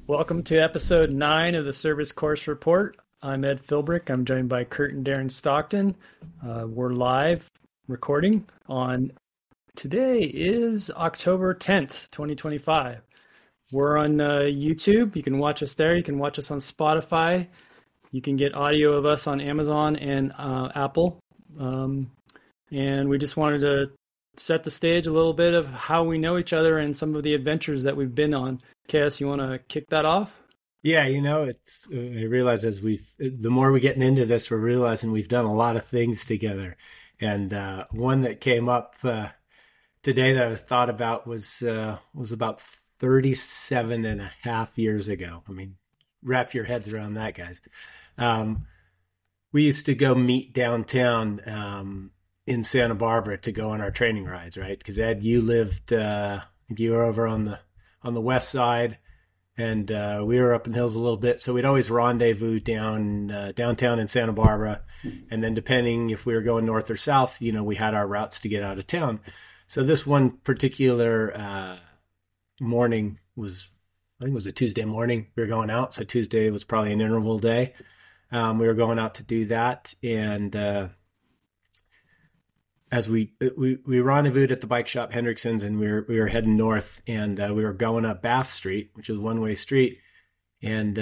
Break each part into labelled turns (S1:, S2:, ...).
S1: Welcome to episode 9 of the Service Course Report. I'm Ed Philbrick. I'm joined by Kurt and Darren Stockton. We're live recording on today is October 10th, 2025. We're on YouTube. You can watch us there. You can watch us on Spotify. You can get audio of us on Amazon and Apple. And we just wanted to set the stage a little bit of how we know each other and some of the adventures that we've been on. KS, you want to kick that off?
S2: Yeah, it's I realize the more we're getting into this, we're realizing we've done a lot of things together. And one that came up today that I thought about was about 37 and a half years ago. I mean, wrap your heads around that, guys. We used to go meet downtown in Santa Barbara to go on our training rides, right? Because Ed, you were over on the west side, and we were up in hills a little bit. So we'd always rendezvous downtown in Santa Barbara. And then depending if we were going north or south, we had our routes to get out of town. So this one particular morning I think it was a Tuesday morning. We were going out. So Tuesday was probably an interval day. We were going out to do that. And as we rendezvoused at the bike shop Hendrickson's, and we were heading north, and we were going up Bath Street, which is a one-way street. And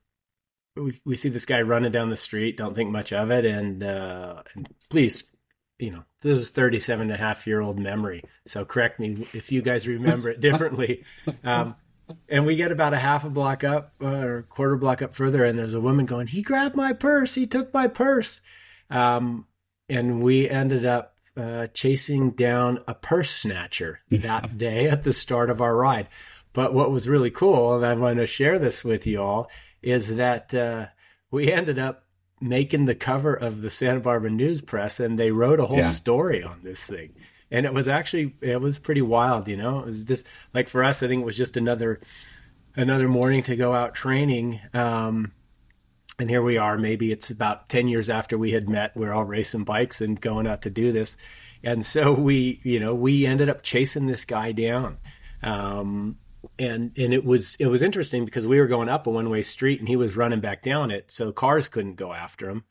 S2: we see this guy running down the street, don't think much of it. And please, this is 37-and-a-half-year-old memory. So correct me if you guys remember it differently. And we get about a half a block up or a quarter block up further, and there's a woman going, "He grabbed my purse. He took my purse." And we ended up chasing down a purse snatcher that day at the start of our ride. But what was really cool, and I want to share this with you all, is that we ended up making the cover of the Santa Barbara News Press, and they wrote a whole story on this thing. And it was pretty wild, It was just like, for us, I think it was just another morning to go out training. And here we are, maybe it's about 10 years after we had met. We're all racing bikes and going out to do this. And so we ended up chasing this guy down. And it was interesting because we were going up a one-way street and he was running back down it. So cars couldn't go after him.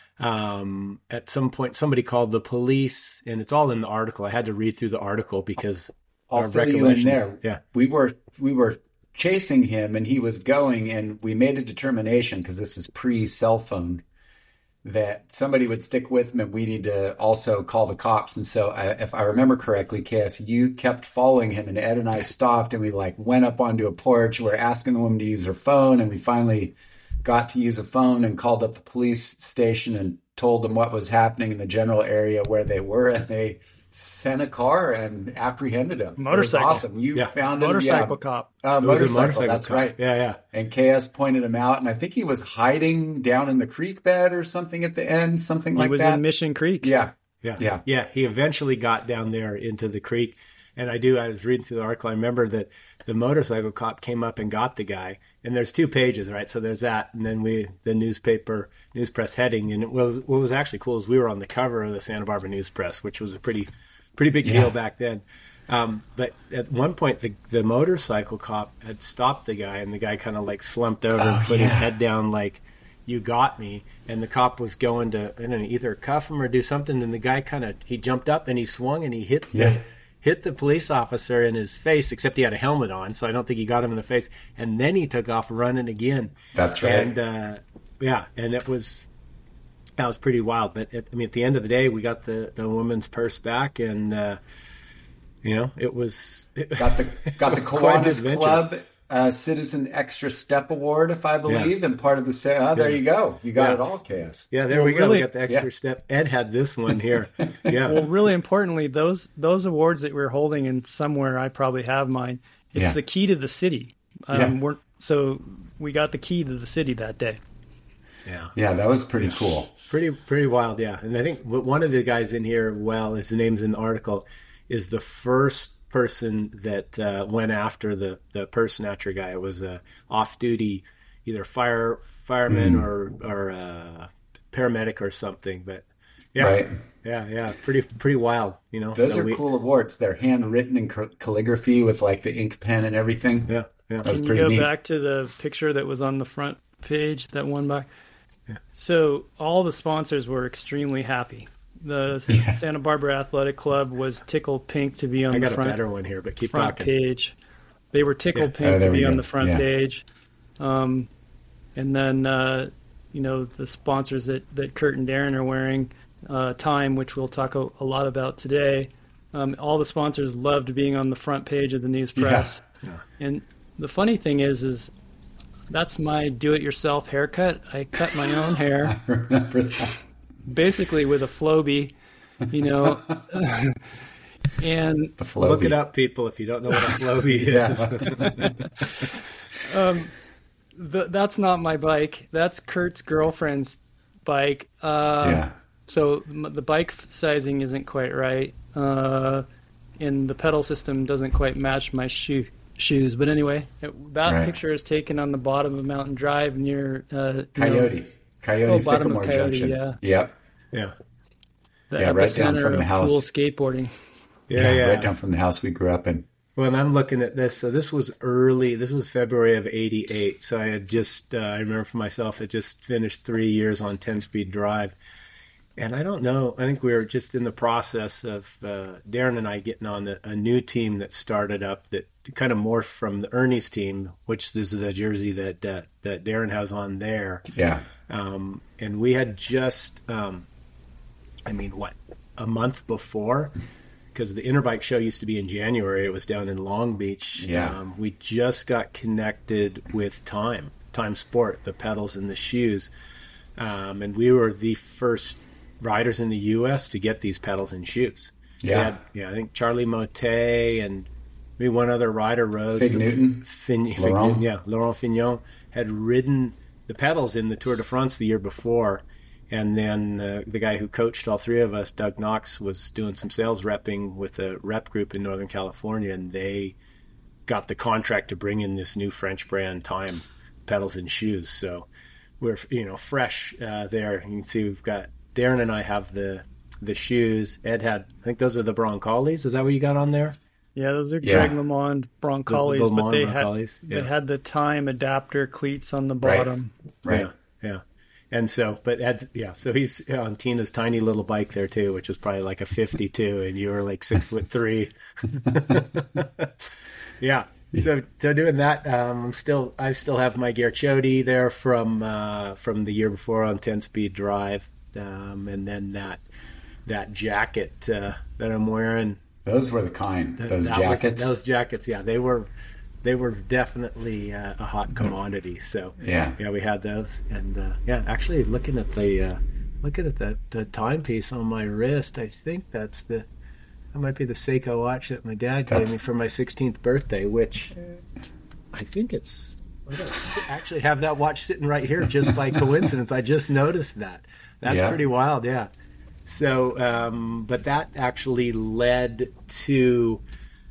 S2: At some point, somebody called the police, and it's all in the article. I had to read through the article because
S3: I'll fill you in there.
S2: Yeah.
S3: We were chasing him, and he was going, and we made a determination, because this is pre-cell phone, that somebody would stick with him, and we need to also call the cops. And so if I remember correctly, KS, you kept following him, and Ed and I stopped, and we went up onto a porch. We were asking the woman to use her phone, and we finally got to use a phone and called up the police station and told them what was happening in the general area where they were, and they sent a car and apprehended him.
S1: Motorcycle.
S3: It was awesome. You found him.
S1: Motorcycle cop.
S3: Motorcycle, that's cop. Right.
S2: Yeah.
S3: And KS pointed him out, and I think he was hiding down in the creek bed or something at the end, something like that.
S1: He was in Mission Creek.
S3: Yeah.
S2: He eventually got down there into the creek. And I was reading through the article. I remember that the motorcycle cop came up and got the guy. And there's 2 pages, right? So there's that. And then the news press heading. And what was actually cool is we were on the cover of the Santa Barbara News Press, which was a pretty big deal back then. But at one point, the motorcycle cop had stopped the guy, and the guy kind of slumped over and put his head down like, "You got me." And the cop was going to, I don't know, either cuff him or do something. And the guy he jumped up and he swung and he hit the police officer in his face, except he had a helmet on, so I don't think he got him in the face. And then he took off running again.
S3: That's right.
S2: And and that was pretty wild. But at the end of the day, we got the woman's purse back, and it was
S3: got the Kiwanis Club Citizen Extra Step Award, if I believe, and part of the there you go. You got it all, KS.
S2: Yeah, there we go. We got the extra step. Ed had this one here. Yeah.
S1: Well, really importantly, those awards that we're holding, and somewhere I probably have mine, it's the key to the city. So we got the key to the city that day.
S3: Yeah, that was pretty cool.
S2: Pretty wild, yeah. And I think one of the guys in here, his name's in the article, is the first person that went after the purse snatcher guy. It was a off-duty, either fireman or paramedic or something. But pretty wild.
S3: Those are cool awards. They're handwritten in calligraphy with the ink pen and everything.
S2: Yeah.
S3: That was
S1: Can you
S3: pretty
S1: go
S3: neat.
S1: back to the picture that was on the front page, that one by?
S2: Yeah.
S1: So all the sponsors were extremely happy. The Santa Barbara Athletic Club was tickled pink to be on
S2: I
S1: the
S2: got
S1: front,
S2: a better one here, but keep
S1: front
S2: talking.
S1: page. They were tickled
S2: Yeah.
S1: pink to
S3: there we
S1: be on
S3: go.
S1: the front
S3: Yeah.
S1: page. And then, the sponsors that Kurt and Darren are wearing, Time, which we'll talk a lot about today. All the sponsors loved being on the front page of the news press.
S2: Yeah.
S1: And the funny thing is that's my do-it-yourself haircut. I cut my own hair,
S3: I remember that.
S1: basically with a Flowbee, and
S3: The Flowbee.
S2: Look it up, people, if you don't know what a Flowbee is.
S1: that's not my bike. That's Kurt's girlfriend's bike. So the bike sizing isn't quite right, and the pedal system doesn't quite match my shoes. But anyway, that picture is taken on the bottom of Mountain Drive near
S3: Coyote
S1: bottom of
S3: Sycamore
S1: Coyote,
S3: Junction.
S1: yeah.
S3: Yep.
S2: Yeah.
S1: the
S3: right down
S1: epicenter
S3: from the
S1: of
S3: house.
S1: cool skateboarding.
S2: Yeah.
S3: Right down from the house we grew up in.
S2: Well, and I'm looking at this. So this was early. This was February of '88. So I had just, I remember for myself, I just finished 3 years on 10-speed drive. And I don't know. I think we were just in the process of Darren and I getting on a new team that started up that kind of morphed from the Ernie's team, which this is the jersey that Darren has on there.
S3: Yeah.
S2: And we had just, a month before, because the Interbike show used to be in January. It was down in Long Beach.
S3: Yeah.
S2: We just got connected with Time Sport, the pedals and the shoes. And we were the first riders in the U.S. to get these pedals and shoes.
S3: Yeah.
S2: I think Charlie Motte and maybe one other rider rode.
S3: Fig Newton.
S2: Laurent Fignon had ridden the pedals in the Tour de France the year before. And then the guy who coached all three of us, Doug Knox, was doing some sales repping with a rep group in Northern California, and they got the contract to bring in this new French brand Time pedals and shoes. So we're fresh there. You can see we've got Darren and I have the shoes. Ed had, I think those are the Broncolis. Is that what you got on there?
S1: Yeah, those are Greg LeMond Broncolis,
S2: The
S1: but they
S2: Broncolis,
S1: they had the Time adapter cleats on the bottom.
S3: Right.
S2: Yeah. And so, but Ed, so he's on Tina's tiny little bike there too, which was probably like a 52, and you were like 6'3". Yeah. So doing that, I still have my Ghiaccioti there from the year before on 10-speed drive, and then that jacket that I'm wearing.
S3: Those were the kind. Those jackets.
S2: Those jackets, yeah, they were definitely a hot commodity. So
S3: yeah,
S2: we had those, and actually looking at the timepiece on my wrist, I think that might be the Seiko watch that my dad gave me for my 16th birthday, which I think I actually have that watch sitting right here just by coincidence. I just noticed that. That's pretty wild, yeah. So, but that actually led to,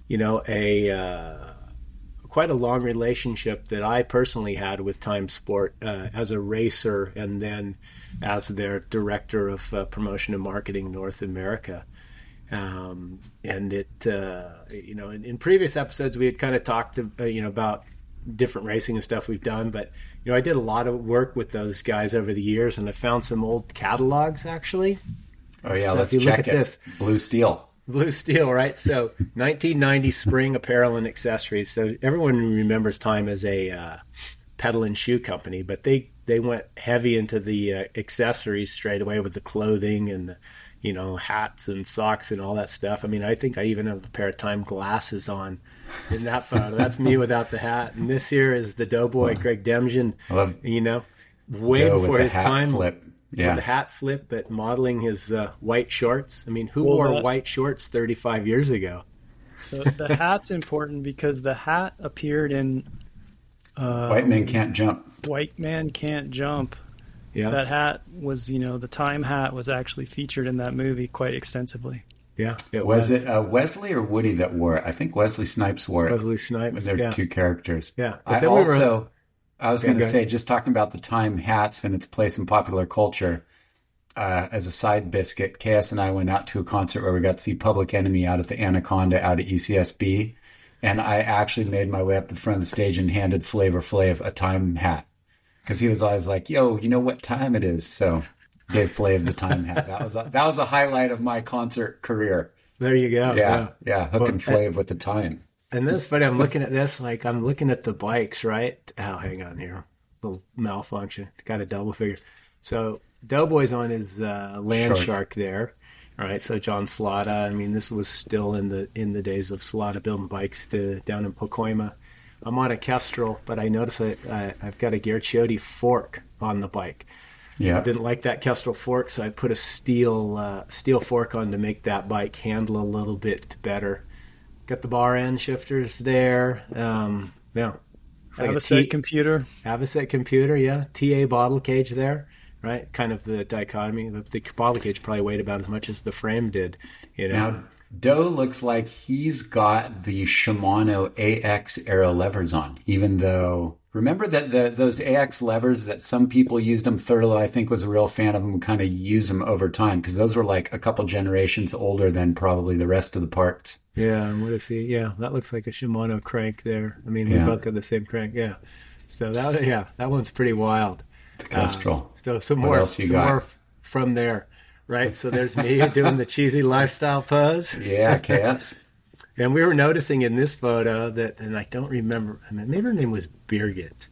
S2: quite a long relationship that I personally had with Time Sport as a racer, and then as their director of promotion and marketing North America. And it, in previous episodes we had kind of talked, about different racing and stuff we've done, but I did a lot of work with those guys over the years, and I found some old catalogs actually.
S3: Oh yeah,
S2: so
S3: let's
S2: if you
S3: check
S2: look at
S3: it.
S2: this.
S3: Blue Steel, right?
S2: So 1990 spring apparel and accessories. So everyone remembers Time as a pedal and shoe company, but they went heavy into the accessories straight away with the clothing and the, hats and socks and all that stuff. I mean, I think I even have a pair of Time glasses on in that photo. That's me without the hat. And this here is the Doughboy, Greg Demjian, way before his time.
S3: Flip. Yeah.
S2: With the hat flip, but modeling his white shorts. I mean, who wore white shorts 35 years ago?
S1: So the hat's important because the hat appeared in
S3: White Man Can't Jump.
S1: White Man Can't Jump.
S2: Yeah.
S1: That hat was, the Time hat was actually featured in that movie quite extensively.
S2: Yeah.
S3: Was it Wesley or Woody that wore it? I think Wesley Snipes wore it.
S2: Wesley Snipes.
S3: They're two characters.
S2: Yeah.
S3: I was going to say, just talking about the Time hats and its place in popular culture, as a side biscuit, KS and I went out to a concert where we got to see Public Enemy out at the Anaconda out at ECSB. And I actually made my way up to the front of the stage and handed Flavor Flav a time hat because he was always like, yo, you know what time it is? So gave Flav the time hat. That was a highlight of my concert career.
S2: There you go.
S3: Yeah. Hooking Flav with the time.
S2: And this, but I'm looking at this, like I'm looking at the bikes, right? Oh, hang on here. Little malfunction. Got a double figure. So Doughboy's on his Land Shark there. All right, so John Slotta. I mean, this was still in the days of Slotta building bikes down in Pacoima. I'm on a Kestrel, but I notice I've got a Guerciotti fork on the bike.
S3: Yeah,
S2: I didn't like that Kestrel fork, so I put a steel fork on to make that bike handle a little bit better. Got the bar end shifters there. Yeah,
S1: Avocet computer.
S2: Avocet computer, yeah. TA bottle cage there. Right, kind of the dichotomy. The bottle cage probably weighed about as much as the frame did.
S3: Now, Doe looks like he's got the Shimano AX Aero levers on, even though, remember that those AX levers that some people used them, Thurlow, I think, was a real fan of them, kind of use them over time, because those were like a couple generations older than probably the rest of the parts.
S2: Yeah, and what is he? Yeah, that looks like a Shimano crank there. I mean, we both got the same crank, yeah. So that one's pretty wild.
S3: The Kestrel.
S2: So some more from there, right? So there's me doing the cheesy lifestyle pose.
S3: Yeah, KS.
S2: And we were noticing in this photo that, and I don't remember, I mean, maybe her name was Birgit,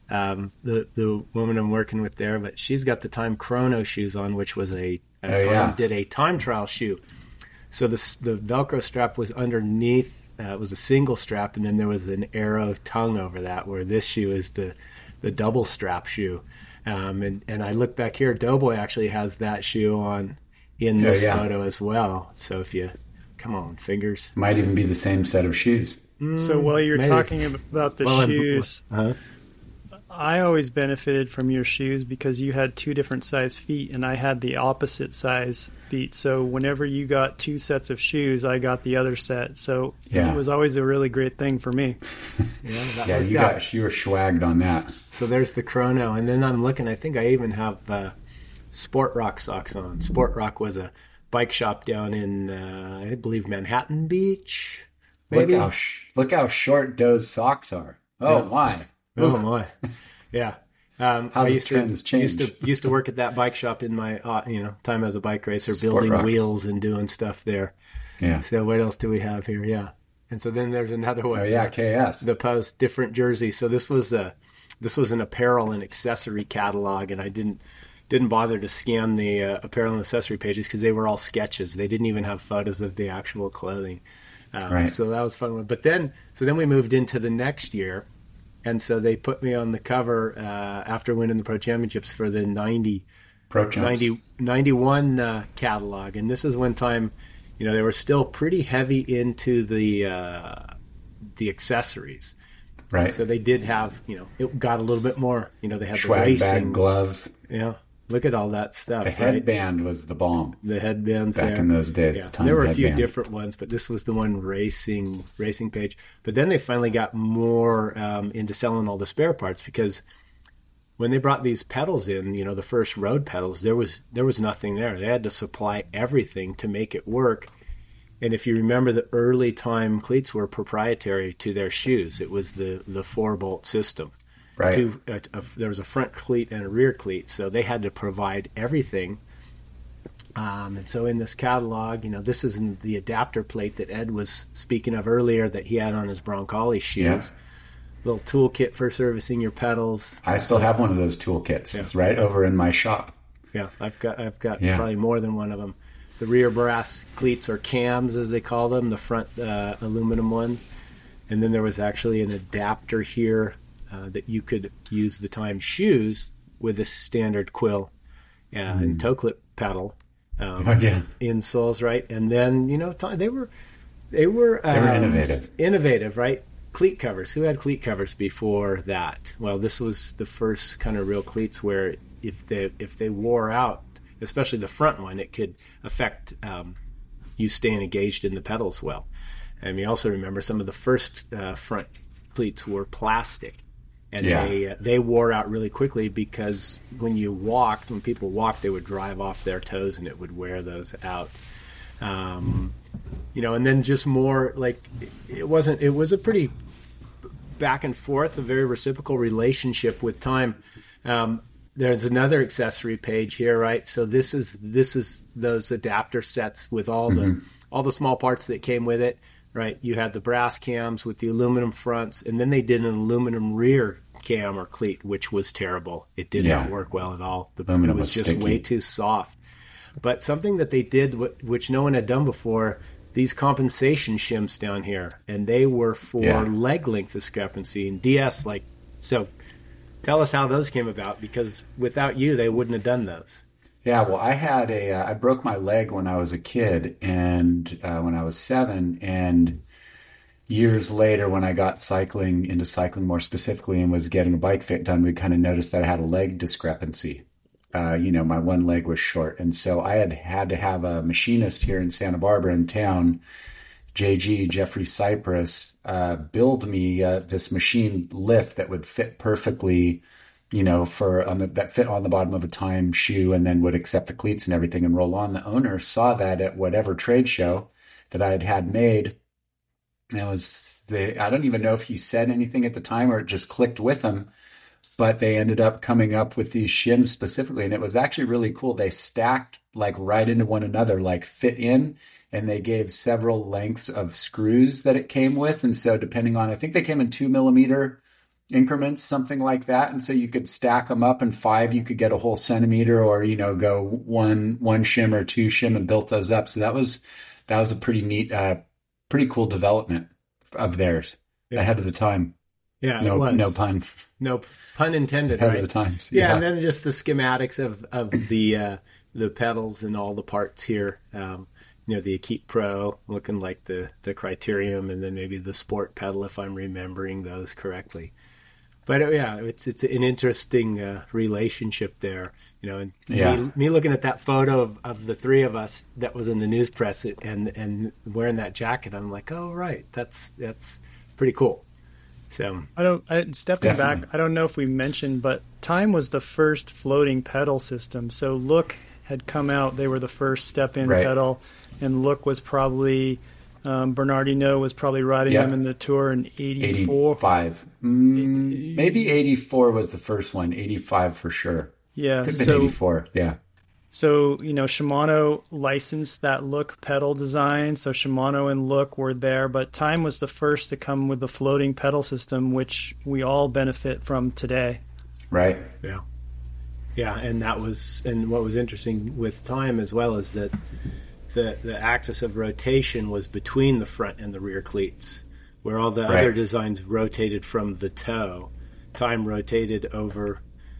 S2: the woman I'm working with there, but she's got the Time Chrono shoes on, which was did a time trial shoe. So the Velcro strap was underneath. It was a single strap, and then there was an arrow tongue over that, where this shoe is the double strap shoe. And I look back here, Doughboy actually has that shoe on in this photo as well. So if you, come on, fingers.
S3: Might even be the same set of shoes.
S1: So while you're talking about the shoes, I always benefited from your shoes because you had two different size feet and I had the opposite size feet. So whenever you got two sets of shoes, I got the other set. So it was always a really great thing for me.
S3: You were swagged on that.
S2: So there's the Chrono. And then I'm looking, I think I even have Sport Rock socks on. Sport Rock was a bike shop down in, I believe, Manhattan Beach. Maybe.
S3: Look how short Doe's socks are. Oh, my.
S2: Oh my, yeah.
S3: I used
S2: to work at that bike shop in my time as a bike racer, building wheels and doing stuff there.
S3: Yeah.
S2: So what else do we have here? Yeah. And so then there's another one.
S3: Oh yeah, KS.
S2: The post different jersey. So this was an apparel and accessory catalog, and I didn't bother to scan the apparel and accessory pages because they were all sketches. They didn't even have photos of the actual clothing.
S3: Right.
S2: So that was fun. But then we moved into the next year. And so they put me on the cover after winning the Pro Championships for the 91 catalog. And this is one time, they were still pretty heavy into the accessories.
S3: Right.
S2: So they did have, it got a little bit more. They had
S3: swag
S2: the racing
S3: bag, gloves.
S2: Yeah. Look at all that stuff.
S3: The headband was the bomb.
S2: The headbands
S3: back in those days.
S2: Yeah. There were a few different ones, but this was the one racing page. But then they finally got more into selling all the spare parts because when they brought these pedals in, the first road pedals, there was nothing there. They had to supply everything to make it work. And if you remember, the early time cleats were proprietary to their shoes. It was the 4-bolt system.
S3: Right.
S2: There was a front cleat and a rear cleat, so they had to provide everything. And so in this catalog, this is the adapter plate that Ed was speaking of earlier that he had on his Broncoli shoes. Yeah. Little toolkit for servicing your pedals.
S3: I still have one of those toolkits. Yeah. It's right over in my shop.
S2: Yeah, I've got probably more than one of them. The rear brass cleats, or cams as they call them, the front aluminum ones. And then there was actually an adapter here that you could use the Time shoes with a standard quill and toe clip pedal insoles, right? And then they were innovative, right? Cleat covers. Who had cleat covers before that? Well, this was the first kind of real cleats where if they wore out, especially the front one, it could affect you staying engaged in the pedals well. And we also remember some of the first front cleats were plastic. And they wore out really quickly because when people walked, they would drive off their toes and it would wear those out. And then just more like it was a pretty back and forth, a very reciprocal relationship with Time. There's another accessory page here, right? So this is those adapter sets with all the small parts that came with it, right? You had the brass cams with the aluminum fronts, and then they did an aluminum rear cam or cleat, which was terrible. It did not work well at all. It was just way too soft. But something that they did, which no one had done before, these compensation shims down here, and they were for leg length discrepancy and DS. So tell us how those came about, because without you, they wouldn't have done those.
S3: Yeah, well, I broke my leg when I was a kid, and when I was 7, and years later, when I got into cycling more specifically and was getting a bike fit done, we kind of noticed that I had a leg discrepancy. My one leg was short. And so I had to have a machinist here in Santa Barbara in town, Jeffrey Cypress, build me this machine lift that would fit perfectly, that fit on the bottom of a Time shoe, and then would accept the cleats and everything and roll on. The owner saw that at whatever trade show that I had made. And I don't even know if he said anything at the time or it just clicked with him. But they ended up coming up with these shims specifically, and it was actually really cool. They stacked right into one another, fit in, and they gave several lengths of screws that it came with. And so depending on, I think they came in 2 millimeter increments, something like that. And so you could stack them up, and 5, you could get a whole centimeter, or, go one shim or 2 shim and built those up. So that was a pretty neat, pretty cool development of theirs ahead of the time.
S2: Yeah,
S3: no pun.
S2: No pun intended,
S3: ahead
S2: right?
S3: of the times.
S2: Yeah, and then just the schematics of the pedals and all the parts here. The Akit Pro looking like the Criterium, and then maybe the Sport pedal, if I'm remembering those correctly. But it's an interesting relationship there, and me looking at that photo of the three of us that was in the news press and wearing that jacket, I'm like, oh right, that's pretty cool. So
S1: stepping back, I don't know if we mentioned, but Time was the first floating pedal system. So Look had come out; they were the first step-in pedal, and Look was probably Bernardino was probably riding them in the Tour in 84.
S3: 85. Maybe 84 was the first one. 85 for sure.
S1: Yeah,
S3: could have been 84. Yeah.
S1: So, Shimano licensed that Look pedal design. So Shimano and Look were there, but Time was the first to come with the floating pedal system, which we all benefit from today.
S3: Right.
S2: Yeah. Yeah. And what was interesting with Time as well is that the axis of rotation was between the front and the rear cleats, where all the other designs rotated from the toe. Time rotated over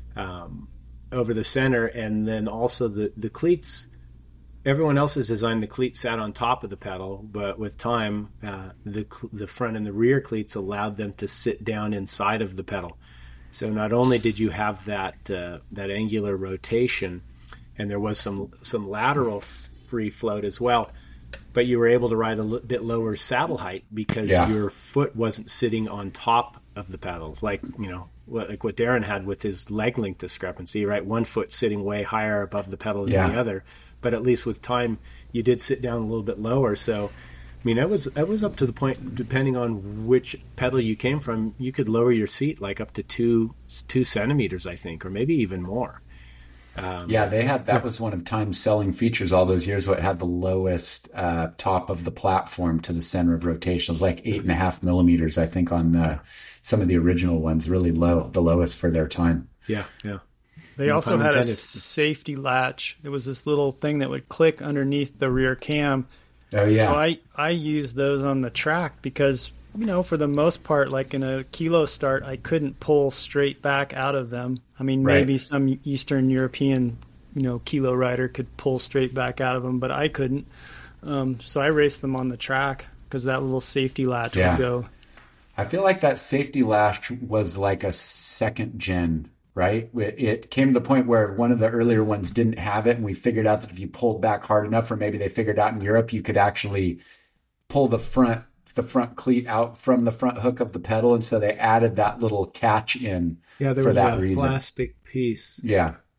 S2: the center, and then also the cleats. Everyone else's design, the cleat sat on top of the pedal, but with Time, the front and the rear cleats allowed them to sit down inside of the pedal. So not only did you have that angular rotation, and there was some lateral free float as well, but you were able to ride a bit lower saddle height because your foot wasn't sitting on top of the pedals, like what Darren had with his leg length discrepancy, right? One foot sitting way higher above the pedal than the other, but at least with Time, you did sit down a little bit lower. So, it was up to the point, depending on which pedal you came from, you could lower your seat up to 2 centimeters, I think, or maybe even more.
S3: They had, that was one of Time's selling features all those years, what had the lowest top of the platform to the center of rotation. It was 8.5 millimeters, I think, on some of the original ones, really low, the lowest for their time.
S2: Yeah.
S1: They also had a safety latch. There was this little thing that would click underneath the rear cam.
S3: Oh, yeah.
S1: So I used those on the track because, for the most part, in a kilo start, I couldn't pull straight back out of them. Maybe some Eastern European, kilo rider could pull straight back out of them, but I couldn't. So I raced them on the track because that little safety latch would go.
S3: I feel like that safety latch was like a second gen, right? It came to the point where one of the earlier ones didn't have it, and we figured out that if you pulled back hard enough, or maybe they figured out in Europe, you could actually pull the front cleat out from the front hook of the pedal, and so they added that little catch in
S2: there
S3: for
S2: was
S3: that
S2: a
S3: reason.
S2: Plastic piece.
S3: Yeah.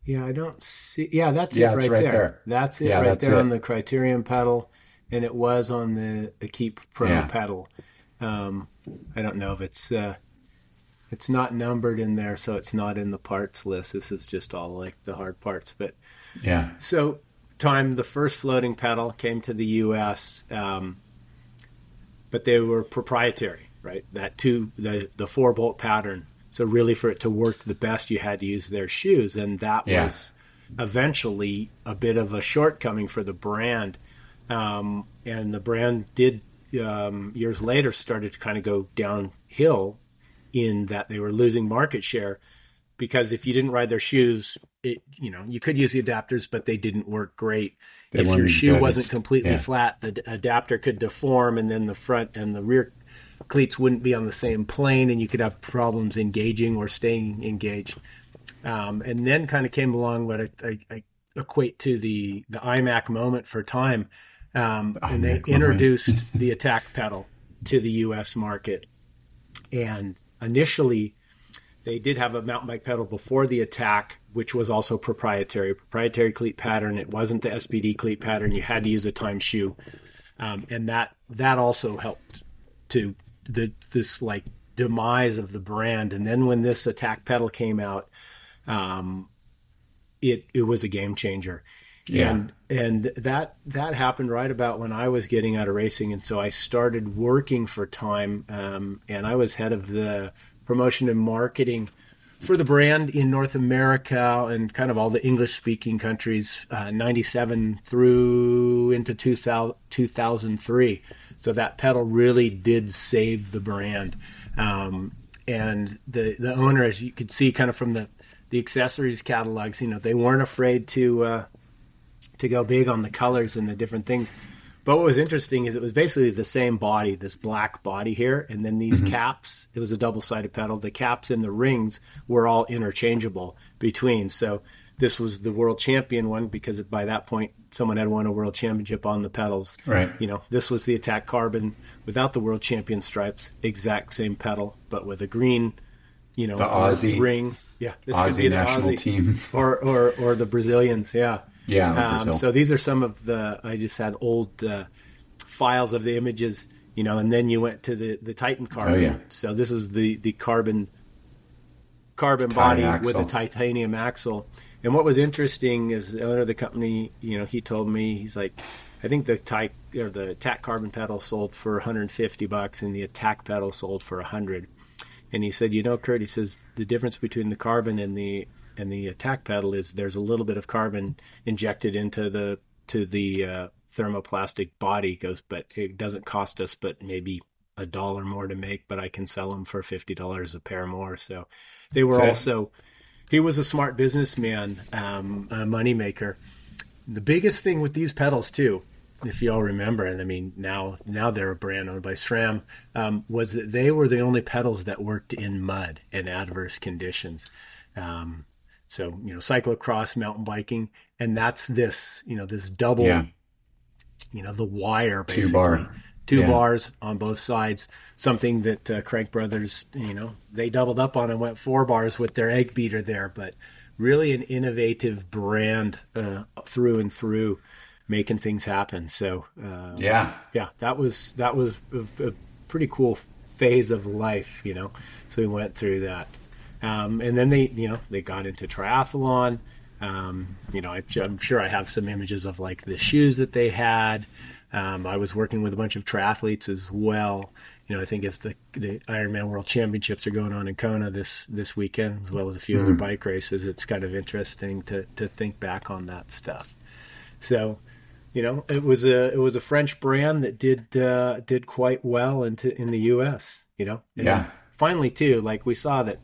S2: Yeah, I don't see. Yeah, that's
S3: Yeah,
S2: it
S3: it's
S2: right
S3: right
S2: there.
S3: there.
S2: That's it
S3: Yeah,
S2: right
S3: that's
S2: there
S3: it.
S2: on the Criterion pedal, and it was on the Keep Pro pedal. I don't know if it's not numbered in there, so it's not in the parts list. This is just all like the hard parts. But
S3: Yeah.
S2: so the first floating pedal came to the U.S., but they were proprietary, right? The 4-bolt pattern. So really, for it to work the best, you had to use their shoes, and that was eventually a bit of a shortcoming for the brand. And the brand did years later started to kind of go downhill in that they were losing market share, because if you didn't ride their shoes, you could use the adapters, but they didn't work great. If your shoe wasn't completely flat, the adapter could deform, and then the front and the rear cleats wouldn't be on the same plane, and you could have problems engaging or staying engaged. And then kind of came along what I equate to the iMac moment for time, and they introduced the Attack pedal to the U.S. market. And initially, they did have a mountain bike pedal before the Attack, which was also proprietary cleat pattern. It wasn't the SPD cleat pattern. You had to use a time shoe, and that also helped to this like demise of the brand. And then when this Attack pedal came out, it was a game changer.
S3: Yeah.
S2: And that happened right about when I was getting out of racing. And so I started working for Time, and I was head of the promotion and marketing for the brand in North America and kind of all the English-speaking countries, 97 through into 2003. So that pedal really did save the brand. And the owner, as you could see kind of from the accessories catalogs, they weren't afraid to go big on the colors and the different things. But what was interesting is it was basically the same body, this black body here, and then these caps. It was a double-sided pedal. The caps and the rings were all interchangeable between. So this was the world champion one, because by that point someone had won a world championship on the pedals.
S3: Right.
S2: This was the Attack Carbon without the world champion stripes, exact same pedal, but with a green, the
S3: Aussie
S2: ring. Yeah, this
S3: Aussie
S2: could be the
S3: national
S2: Aussie
S3: team,
S2: or the Brazilians. Yeah.
S3: Yeah.
S2: So these are some of I just had old files of the images, and then you went to the Titan Carbon.
S3: Oh, yeah.
S2: So this is the carbon body
S3: axle
S2: with a titanium axle. And what was interesting is the owner of the company, he told me, he's like, I think the Attack Carbon pedal sold for $150 and the Attack pedal sold for $100. And he said, Kurt, he says the difference between the carbon and the Attack pedal is there's a little bit of carbon injected into the thermoplastic body. But it doesn't cost us but maybe $1 more to make, but I can sell them for $50 a pair more. So they were also, he was a smart businessman, a moneymaker. The biggest thing with these pedals too, if you all remember, and I mean now they're a brand owned by SRAM, was that they were the only pedals that worked in mud and adverse conditions. So, cyclocross, mountain biking, and that's this, this double, the wire, basically. Two bars on both sides, something that Crank Brothers, they doubled up on and went 4 bars with their egg beater there, but really an innovative brand through and through, making things happen. So, that was a pretty cool phase of life, so we went through that. And then they got into triathlon. I'm sure I have some images of like the shoes that they had. I was working with a bunch of triathletes as well. I think it's the Ironman World Championships are going on in Kona this weekend, as well as a few other bike races. It's kind of interesting to think back on that stuff. So, it was a French brand that did quite well in the U.S. And finally too, like we saw that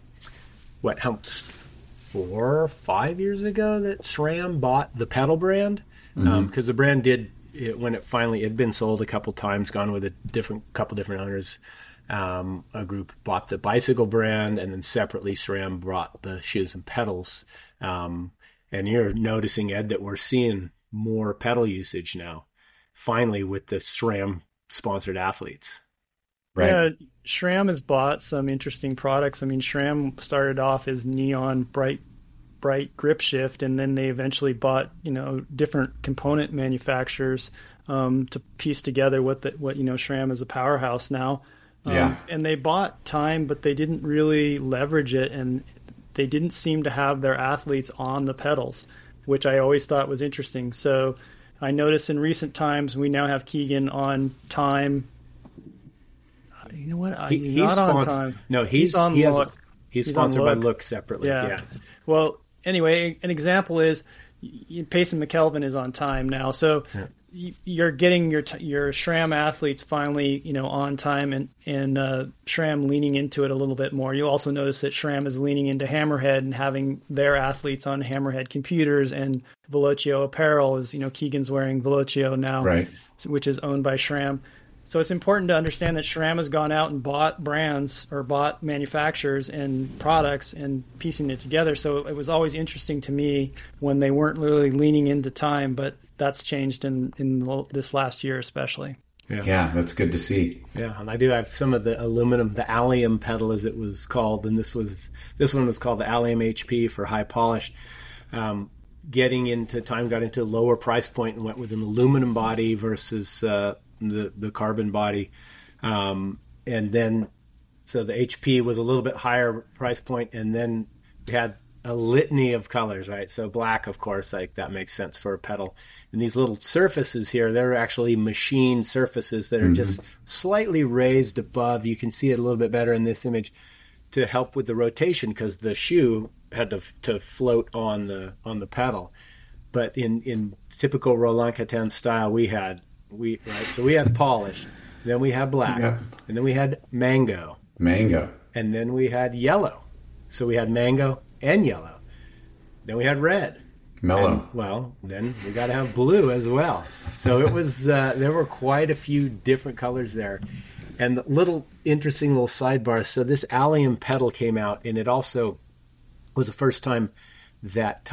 S2: 4 or 5 years ago that SRAM bought the pedal brand, because the brand did. When it finally had been sold a couple times, gone with a couple different owners, a group bought the bicycle brand, and then separately SRAM brought the shoes and pedals. And you're noticing, Ed, that we're seeing more pedal usage now, finally, with the SRAM sponsored athletes.
S3: Right.
S1: Yeah, SRAM has bought some interesting products. I mean, SRAM started off as neon bright bright grip shift, and then they eventually bought different component manufacturers to piece together what SRAM is a powerhouse now. And they bought time, but they didn't really leverage it, and they didn't seem to have their athletes on the pedals, which I always thought was interesting. So I noticed in recent times we now have Keegan on time. You know what? He's not on time.
S2: No, he's on Look. He's sponsored by Look separately. Yeah.
S1: Well, anyway, an example is Payson McKelvin is on time now. So you're getting your SRAM athletes finally, on time, and SRAM leaning into it a little bit more. You'll also notice that SRAM is leaning into Hammerhead and having their athletes on Hammerhead computers, and Velocio apparel is, Keegan's wearing Velocio now,
S3: right,
S1: which is owned by SRAM. So it's important to understand that SRAM has gone out and bought brands or bought manufacturers and products and piecing it together. So it was always interesting to me when they weren't really leaning into time, but that's changed in this last year especially.
S3: Yeah, that's good to see.
S2: Yeah, and I do have some of the aluminum, the Allium pedal as it was called, and this one was called the Allium HP for high polish. Getting into time, got into a lower price point and went with an aluminum body versus the carbon body, and then so the HP was a little bit higher price point, and then we had a litany of colors, right? So black, of course, like that makes sense for a pedal. And these little surfaces here, they're actually machined surfaces that are just slightly raised above. You can see it a little bit better in this image to help with the rotation, because the shoe had to float on the pedal. But in typical Roland Catin style, we had polished, then we had black, and then we had mango, and then we had yellow. So we had mango and yellow. Then we had red,
S3: mellow.
S2: And, then we got to have blue as well. So it was there were quite a few different colors there, and the interesting little sidebars. So this Allium pedal came out, and it also was the first time that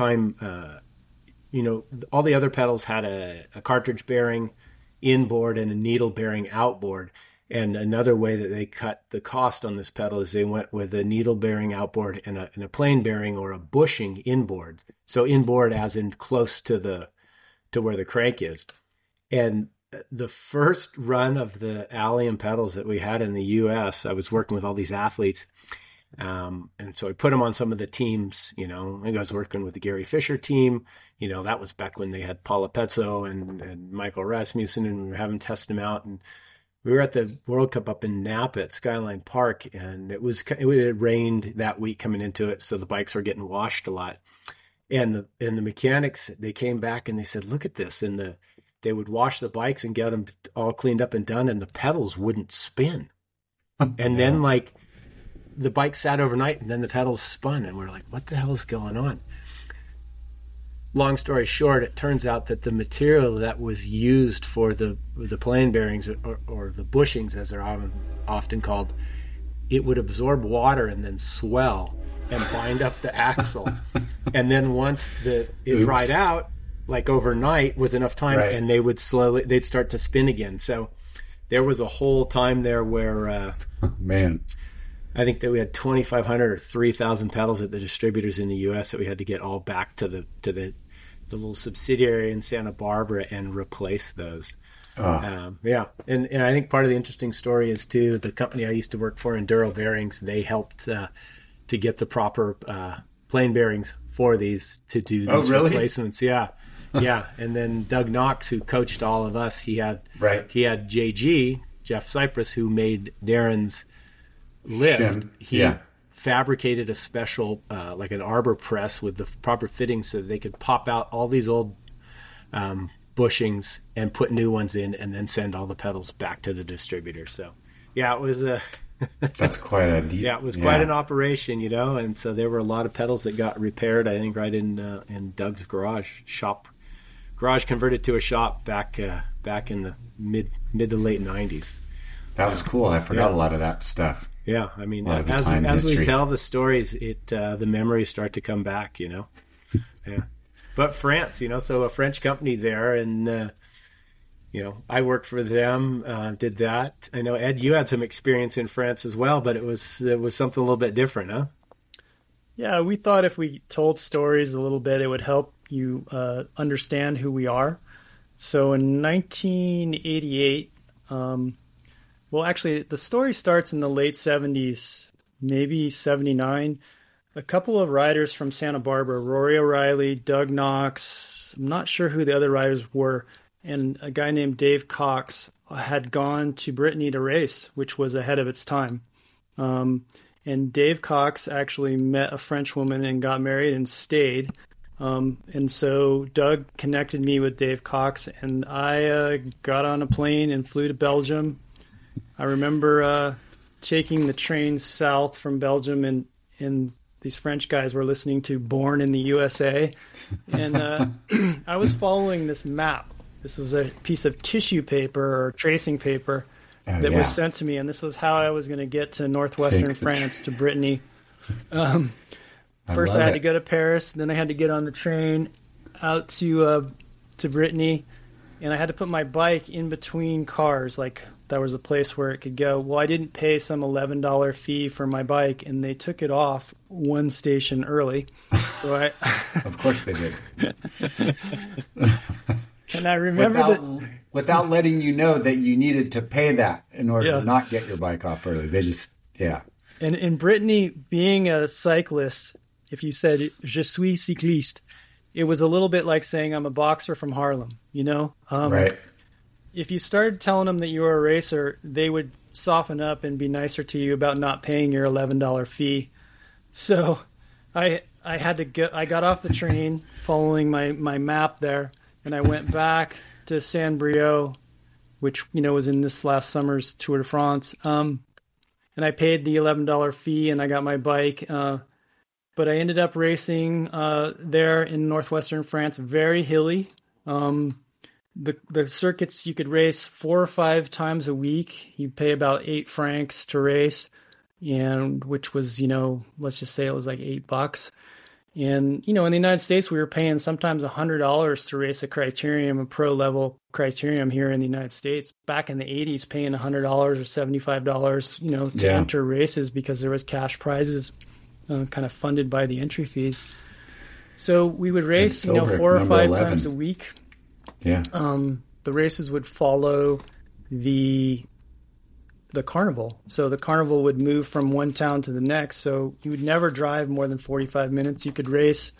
S2: all the other pedals had a cartridge bearing inboard and a needle bearing outboard. And another way that they cut the cost on this pedal is they went with a needle bearing outboard and a plain bearing or a bushing inboard. So inboard as in close to where the crank is. And the first run of the Allium pedals that we had in the US, I was working with all these athletes. And so I put them on some of the teams, I was working with the Gary Fisher team. That was back when they had Paula Pezzo and Michael Rasmussen, and we were having test them out. And we were at the World Cup up in Napa at Skyline Park, and it had rained that week coming into it, so the bikes were getting washed a lot. And the mechanics, they came back and they said, "Look at this!" And they would wash the bikes and get them all cleaned up and done, and the pedals wouldn't spin. And then the bike sat overnight, and then the pedals spun, and we're like, "What the hell is going on?" Long story short, it turns out that the material that was used for the plain bearings or the bushings, as they're often called, it would absorb water and then swell and bind up the axle. And then once it dried out, like overnight, with enough time, and they'd start to spin again. So there was a whole time there where, I think that we had 2,500 or 3,000 pedals at the distributors in the U.S. that we had to get all back to the little subsidiary in Santa Barbara and replace those. And I think part of the interesting story is, too, the company I used to work for, Enduro Bearings, they helped to get the proper plain bearings for these to do these replacements. Yeah. And then Doug Knox, who coached all of us, he had JG, Jeff Cypress, who made Darren's lift. He fabricated a special like an arbor press with the proper fittings so that they could pop out all these old bushings and put new ones in, and then send all the pedals back to the distributor. So it was
S3: that's quite a deep,
S2: it was quite an operation, and so there were a lot of pedals that got repaired, I think, right in Doug's garage converted to a shop back in the mid to late 90s.
S3: That was cool. I forgot a lot of that stuff.
S2: Yeah, I mean, as we tell the stories, the memories start to come back, Yeah. But France, so a French company there, and I worked for them, did that. I know, Ed, you had some experience in France as well, but it was something a little bit different, huh?
S1: Yeah, we thought if we told stories a little bit, it would help you understand who we are. So in 1988, well, actually, the story starts in the late 70s, maybe 79. A couple of riders from Santa Barbara, Rory O'Reilly, Doug Knox, I'm not sure who the other riders were, and a guy named Dave Cox had gone to Brittany to race, which was ahead of its time. And Dave Cox actually met a French woman and got married and stayed. And so Doug connected me with Dave Cox, and I got on a plane and flew to Belgium. I remember taking the train south from Belgium, and these French guys were listening to Born in the USA. And I was following this map. This was a piece of tissue paper or tracing paper that was sent to me, and this was how I was going to get to northwestern France, to Brittany. First, I had to go to Paris, then I had to get on the train out to Brittany, and I had to put my bike in between cars, like there was a place where it could go. Well, I didn't pay some $11 fee for my bike, and they took it off one station early. So
S3: Of course they did.
S1: And I remember
S3: without letting you know that you needed to pay that in order to not get your bike off early. They just,
S1: And in Brittany, being a cyclist, if you said "Je suis cycliste," it was a little bit like saying I'm a boxer from Harlem.
S3: Right.
S1: If you started telling them that you were a racer, they would soften up and be nicer to you about not paying your $11 fee. So I had to go. I got off the train following my map there, and I went back to Saint-Brieuc, which was in this last summer's Tour de France. And I paid the $11 fee, and I got my bike. But I ended up racing there in northwestern France, very hilly. The circuits, you could race 4 or 5 times a week. You pay about 8 francs to race, and which was, let's just say it was like $8. And, in the United States, we were paying sometimes $100 to race a criterium, a pro level criterium here in the United States. Back in the 80s, paying $100 or $75, to enter races because there was cash prizes kind of funded by the entry fees. So we would race, 4 or 5 times a week.
S3: Yeah.
S1: The races would follow the carnival. So the carnival would move from one town to the next. So you would never drive more than 45 minutes. You could race.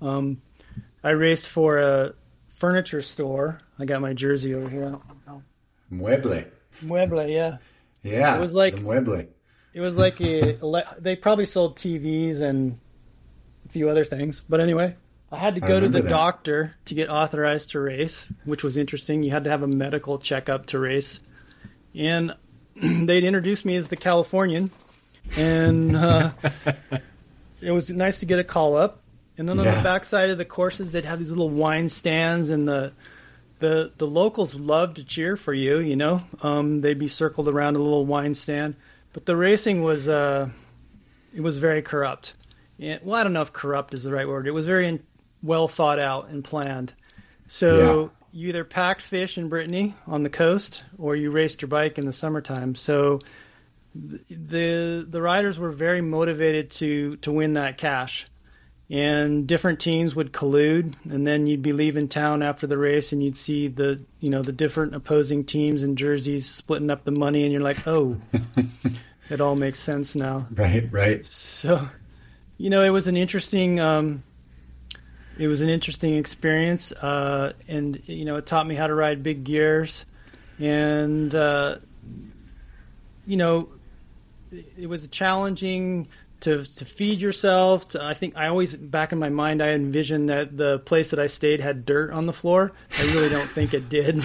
S1: I raced for a furniture store. I got my jersey over here.
S3: Mueble,
S1: yeah.
S3: Yeah.
S1: It was like
S3: the Mueble.
S1: It was like they probably sold TVs and a few other things. But anyway, I had to go to the doctor to get authorized to race, which was interesting. You had to have a medical checkup to race. And they'd introduced me as the Californian. And it was nice to get a call up. And then on the backside of the courses, they'd have these little wine stands, and the locals loved to cheer for you, They'd be circled around a little wine stand. But the racing was, it was very corrupt. And, well, I don't know if corrupt is the right word. It was very well thought out and planned. So you either packed fish in Brittany on the coast, or you raced your bike in the summertime. So the riders were very motivated to win that cash. And different teams would collude, and then you'd be leaving town after the race, and you'd see the different opposing teams and jerseys splitting up the money, and you're like, oh, it all makes sense now.
S3: Right.
S1: So, it was an interesting, experience, and it taught me how to ride big gears, and it was challenging to feed yourself. I think I always, back in my mind, I envisioned that the place that I stayed had dirt on the floor. I really don't think it did.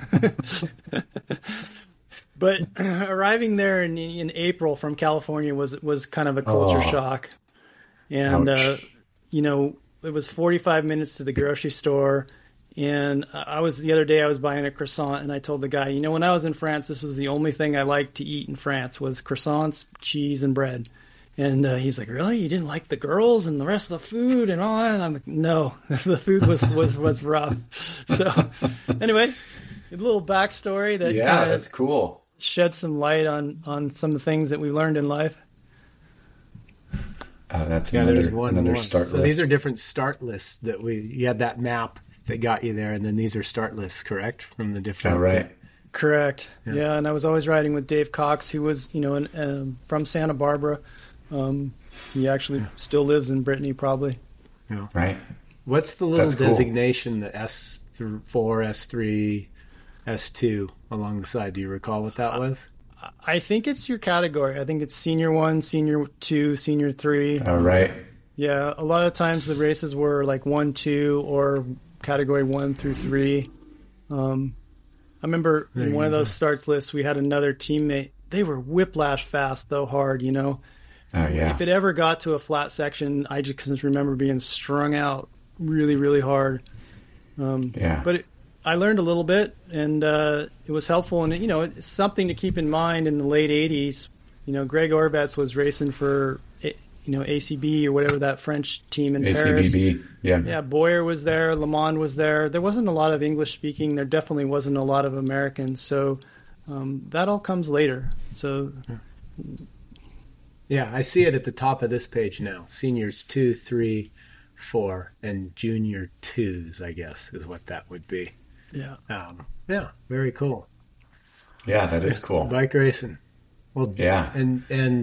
S1: But arriving there in April from California was kind of a culture shock. And, it was 45 minutes to the grocery store. And the other day I was buying a croissant, and I told the guy, when I was in France, this was the only thing I liked to eat in France was croissants, cheese, and bread. And he's like, really? You didn't like the girls and the rest of the food and all that? And I'm like, no, the food was rough. So anyway, a little backstory that
S3: that's cool.
S1: Shed some light on some of the things that we learned in life.
S3: That's
S2: there's
S3: another
S2: one.
S3: start
S2: So
S3: list.
S2: these are different start lists that you had that map that got you there, and then these are start lists, correct? From the different.
S3: Oh, right.
S1: Correct. Yeah, and I was always riding with Dave Cox, who was, from Santa Barbara. He actually still lives in Brittany, probably.
S2: Yeah.
S3: Right.
S2: What's the little
S3: That's cool.
S2: designation, the S4, S3, S2 along the side? Do you recall what that was?
S1: I think it's your category. I think it's Senior 1, Senior 2, Senior 3.
S3: Oh, right.
S1: Yeah, a lot of times the races were like 1, 2, or category 1 through 3. I remember in one of those starts lists, we had another teammate. They were whiplash fast, though hard,
S3: Oh, yeah.
S1: If it ever got to a flat section, I just remember being strung out really, really hard. But I learned a little bit, and it was helpful. And, it's something to keep in mind in the late 80s. Greg Orbetz was racing for, ACB or whatever, that French team in Paris.
S3: ACBB, yeah.
S1: Yeah, Boyer was there. Le Mans was there. There wasn't a lot of English speaking. There definitely wasn't a lot of Americans. So that all comes later. So...
S2: Yeah, I see it at the top of this page now. Seniors 2, 3, 4, and junior 2s, I guess, is what that would be.
S1: Yeah.
S2: Yeah, very cool.
S3: Yeah, that is cool.
S2: Bike racing. Well,
S3: yeah.
S2: And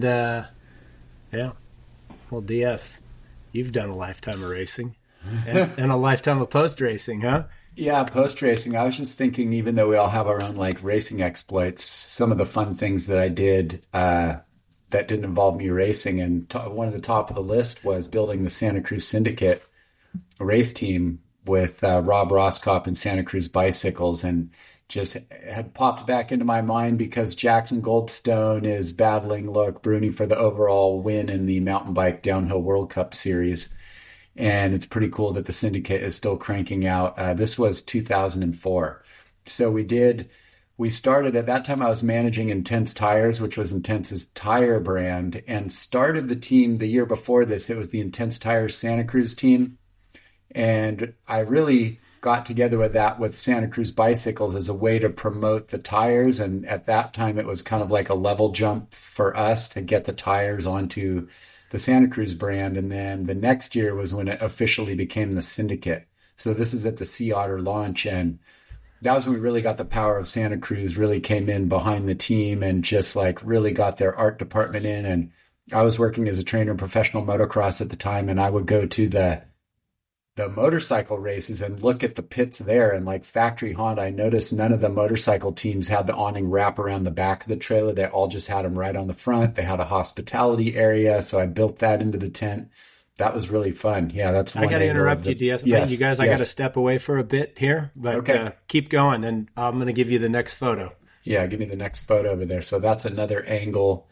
S2: well, DS, you've done a lifetime of racing and a lifetime of post racing, huh?
S3: Yeah, post racing. I was just thinking, even though we all have our own racing exploits, some of the fun things that I did that didn't involve me racing, and one of the top of the list was building the Santa Cruz Syndicate race team with Rob Roscop and Santa Cruz Bicycles, and just had popped back into my mind because Jackson Goldstone is battling Loic Bruni for the overall win in the mountain bike downhill World Cup series. And it's pretty cool that the syndicate is still cranking out. This was 2004. So we started at that time. I was managing Intense Tires, which was Intense's tire brand, and started the team the year before this. It was the Intense Tires Santa Cruz team. And I really got together with Santa Cruz Bicycles as a way to promote the tires. And at that time, it was kind of like a level jump for us to get the tires onto the Santa Cruz brand. And then the next year was when it officially became the syndicate. So this is at the Sea Otter launch. And that was when we really got the power of Santa Cruz, really came in behind the team and just really got their art department in. And I was working as a trainer in professional motocross at the time. And I would go to the motorcycle races and look at the pits there, and factory Honda, I noticed none of the motorcycle teams had the awning wrap around the back of the trailer. They all just had them right on the front. They had a hospitality area, so I built that into the tent. That was really fun. Yeah, that's one.
S2: I got to interrupt you, DS.
S3: Yes,
S2: you guys, I got to step away for a bit here, but
S3: okay.
S2: Keep going, and I'm going to give you the next photo.
S3: Yeah, give me the next photo over there. So that's another angle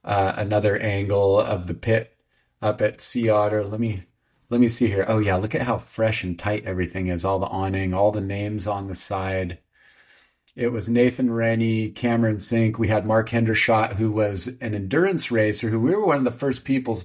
S3: of the pit up at Sea Otter. Let me see here. Oh, yeah, look at how fresh and tight everything is. All the awning, all the names on the side. It was Nathan Rennie, Cameron Zink. We had Mark Hendershot, who was an endurance racer, who we were one of the first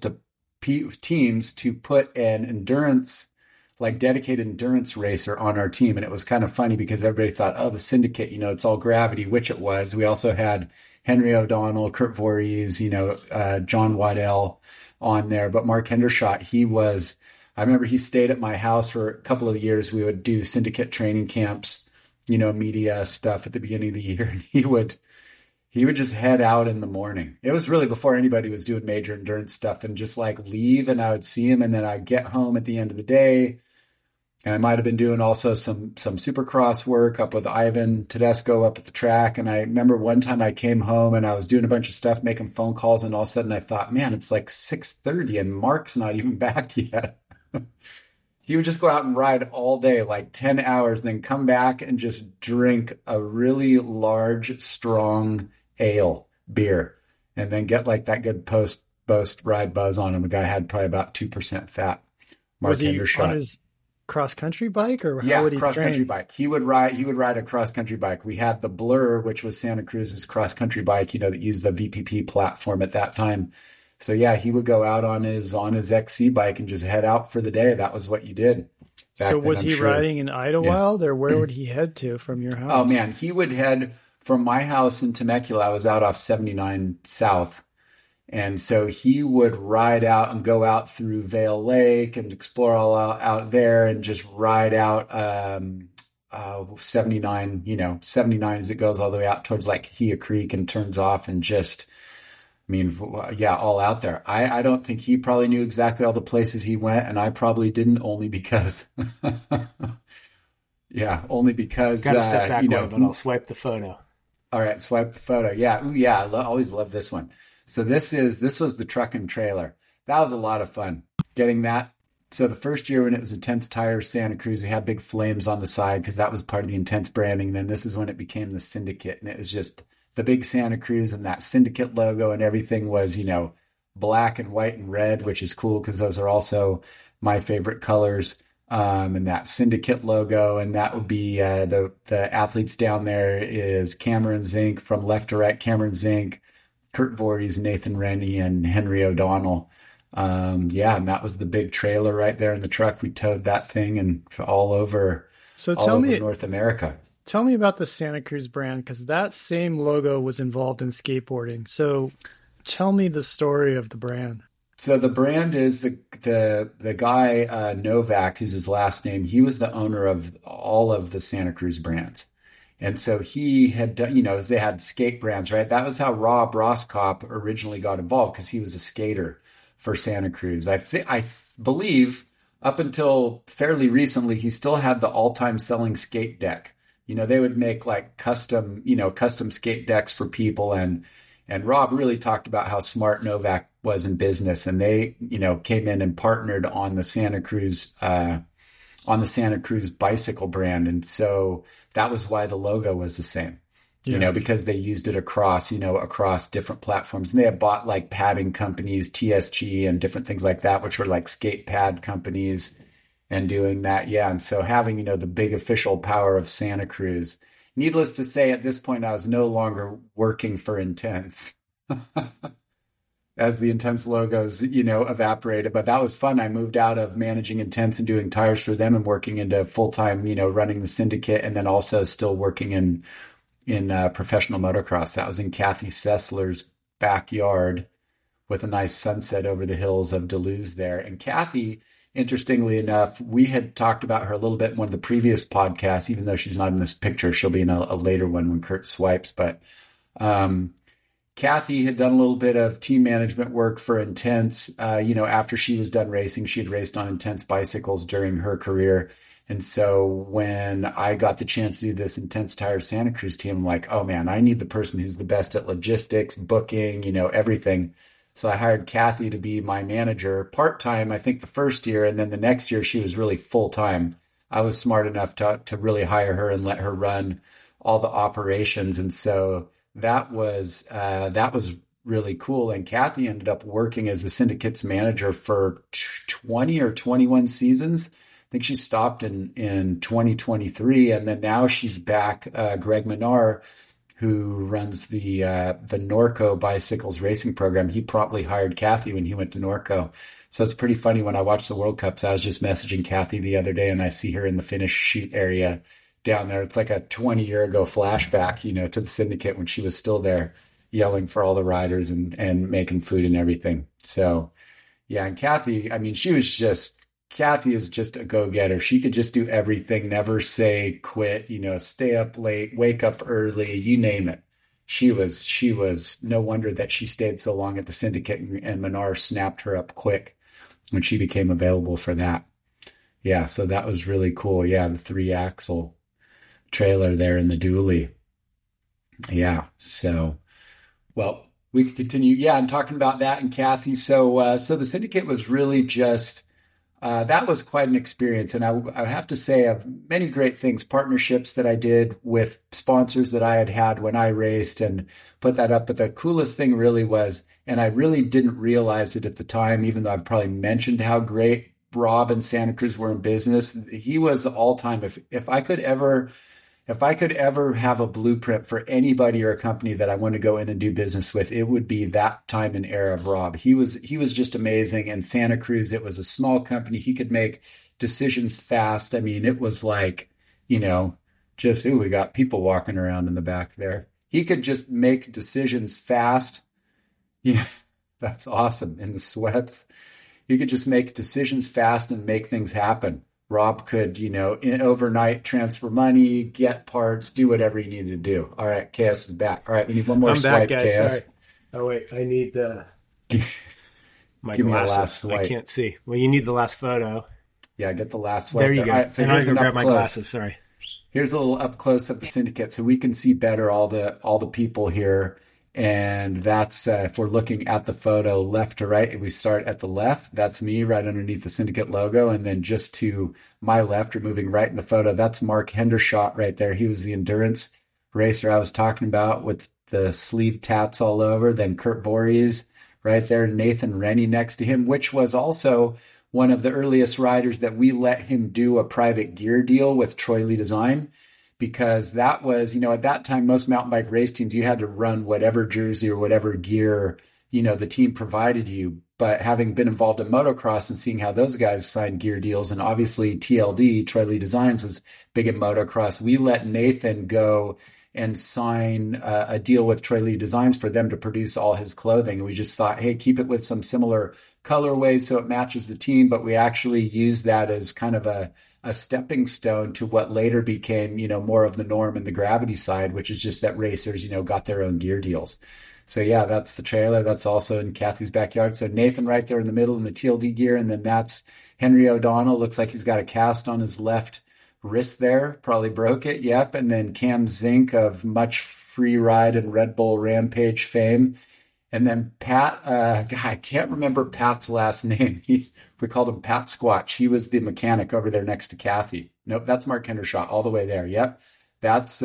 S3: teams to put an endurance, dedicated endurance racer on our team. And it was kind of funny because everybody thought, oh, the syndicate, it's all gravity, which it was. We also had Henry O'Donnell, Kurt Voorhees, John Waddell on there. But Mark Hendershot, I remember he stayed at my house for a couple of years. We would do syndicate training camps, media stuff at the beginning of the year. And he would just head out in the morning. It was really before anybody was doing major endurance stuff, and just leave, and I would see him, and then I'd get home at the end of the day. And I might have been doing also some supercross work up with Ivan Tedesco up at the track. And I remember one time I came home and I was doing a bunch of stuff, making phone calls. And all of a sudden I thought, man, it's 6:30 and Mark's not even back yet. He would just go out and ride all day, 10 hours, and then come back and just drink a really large, strong beer, and then get that good post ride buzz on him. The guy had probably about 2% fat. Mark
S1: Was he
S3: Hendershot.
S1: on his cross-country bike, or how would he
S3: cross-country
S1: train?
S3: bike. He would ride a cross-country bike. We had the Blur, which was Santa Cruz's cross-country bike, that used the VPP platform at that time. So yeah, he would go out on his XC bike and just head out for the day. That was what you did.
S1: So was he riding in Idlewild, or where would he head to from your house?
S3: Oh man, he would head from my house in Temecula. I was out off 79 South, And so he would ride out and go out through Vale Lake and explore all out there and just ride out 79, 79 as it goes all the way out towards like Kahia Creek and turns off and just, all out there. I don't think he probably knew exactly all the places he went, and I probably didn't, only because, only because,
S2: Gotta step back but I'll swipe the photo.
S3: All right, swipe the photo. Yeah, ooh, yeah, always love this one. So this was the truck and trailer. That was a lot of fun getting that. So the first year when it was Intense Tires Santa Cruz, we had big flames on the side because that was part of the Intense branding. And then this is when it became the Syndicate, and it was just the big Santa Cruz and that Syndicate logo, and everything was, black and white and red, which is cool because those are also my favorite colors. And that Syndicate logo, and that would be the athletes down there is Cameron Zink, from left to right, Cameron Zink, Kurt Voorhees, Nathan Rennie, and Henry O'Donnell. And that was the big trailer right there in the truck. We towed that thing and all over North America.
S1: Tell me about the Santa Cruz brand, because that same logo was involved in skateboarding. So tell me the story of the brand.
S3: So the brand is the guy, Novak, who's his last name. He was the owner of all of the Santa Cruz brands. And so he had done, they had skate brands, right? That was how Rob Roskopf originally got involved, because he was a skater for Santa Cruz. I believe up until fairly recently, he still had the all-time selling skate deck. They would make like custom skate decks for people. And Rob really talked about how smart Novak was in business. And they, came in and partnered on the Santa Cruz bicycle brand. And so that was why the logo was the same, because they used it across different platforms. And they had bought like padding companies, TSG and different things like that, which were like skate pad companies, and doing that. Yeah. And so having, the big official power of Santa Cruz. Needless to say, at this point, I was no longer working for Intense as the Intense logos, evaporated. But that was fun. I moved out of managing Intense and doing tires for them and working into full-time, running the Syndicate, and then also still working in professional motocross. That was in Kathy Sessler's backyard with a nice sunset over the hills of Duluth there. And Kathy, interestingly enough, we had talked about her a little bit in one of the previous podcasts, even though she's not in this picture. She'll be in a later one when Kurt swipes. But Kathy had done a little bit of team management work for Intense. After she was done racing, she had raced on Intense bicycles during her career. And so when I got the chance to do this Intense Tires Santa Cruz team, I'm like, oh man, I need the person who's the best at logistics, booking, everything. So I hired Kathy to be my manager part-time, I think the first year. And then the next year she was really full-time. I was smart enough to really hire her and let her run all the operations. And so that was really cool. And Kathy ended up working as the Syndicate's manager for 20 or 21 seasons. I think she stopped in 2023. And then now she's back. Greg Menard, who runs the Norco Bicycles racing program, he promptly hired Kathy when he went to Norco. So it's pretty funny. When I watch the World Cups, I was just messaging Kathy the other day, and I see her in the finish shoot area down there. It's like a 20-year ago flashback, to the Syndicate when she was still there yelling for all the riders and making food and everything. So, yeah, and Kathy, Kathy is just a go-getter. She could just do everything, never say quit, stay up late, wake up early, you name it. She was no wonder that she stayed so long at the Syndicate, and Menard snapped her up quick when she became available for that. Yeah, so that was really cool. Yeah, the 3-axle trailer there in the dually. Yeah, so, well, we could continue. Yeah, I'm talking about that and Kathy. So the Syndicate was really just... that was quite an experience. And I have to say, of many great things, partnerships that I did with sponsors that I had when I raced and put that up. But the coolest thing really was, and I really didn't realize it at the time, even though I've probably mentioned how great Rob and Santa Cruz were in business, he was the all-time. If I could ever have a blueprint for anybody or a company that I want to go in and do business with, it would be that time and era of Rob. He was just amazing. And Santa Cruz, it was a small company. He could make decisions fast. I mean, it was like, we got people walking around in the back there. He could just make decisions fast. Yeah. That's awesome. In the sweats, you could just make decisions fast and make things happen. Rob could, overnight transfer money, get parts, do whatever you needed to do. All right, KS is back. All right, we need one more
S2: I'm
S3: swipe,
S2: back, guys.
S3: KS.
S2: Sorry. Oh, wait, I need my
S3: Give me the
S2: glasses.
S3: last swipe.
S2: I can't see. Well, you need the last photo.
S3: Yeah, get the last swipe.
S2: There you go.
S3: All right, so
S2: and I
S3: here's
S2: can
S3: an
S2: grab
S3: up
S2: my
S3: close.
S2: glasses. Sorry.
S3: Here's a little up close of the syndicate, so we can see better all the people here. And that's if we're looking at the photo left to right. If we start at the left, that's me right underneath the syndicate logo, and then just to my left, or moving right in the photo, that's Mark Hendershot right there. He was the endurance racer I was talking about with the sleeve tats all over. Then Kurt Voorhees right there, Nathan Rennie next to him, which was also one of the earliest riders that we let him do a private gear deal with Troy Lee Design. Because that was, at that time, most mountain bike race teams, you had to run whatever jersey or whatever gear, the team provided you. But having been involved in motocross and seeing how those guys signed gear deals, and obviously TLD, Troy Lee Designs, was big in motocross, we let Nathan go and sign a deal with Troy Lee Designs for them to produce all his clothing. And we just thought, hey, keep it with some similar colorways so it matches the team. But we actually used that as kind of a stepping stone to what later became, more of the norm in the gravity side, which is just that racers, got their own gear deals. So yeah, that's the trailer. That's also in Kathy's backyard. So Nathan right there in the middle in the TLD gear. And then that's Henry O'Donnell. Looks like he's got a cast on his left wrist there. Probably broke it. Yep. And then Cam Zink of Much Free Ride and Red Bull Rampage fame. And then Pat, I can't remember Pat's last name. We called him Pat Squatch. He was the mechanic over there next to Kathy. Nope, that's Mark Hendershot all the way there. Yep, that's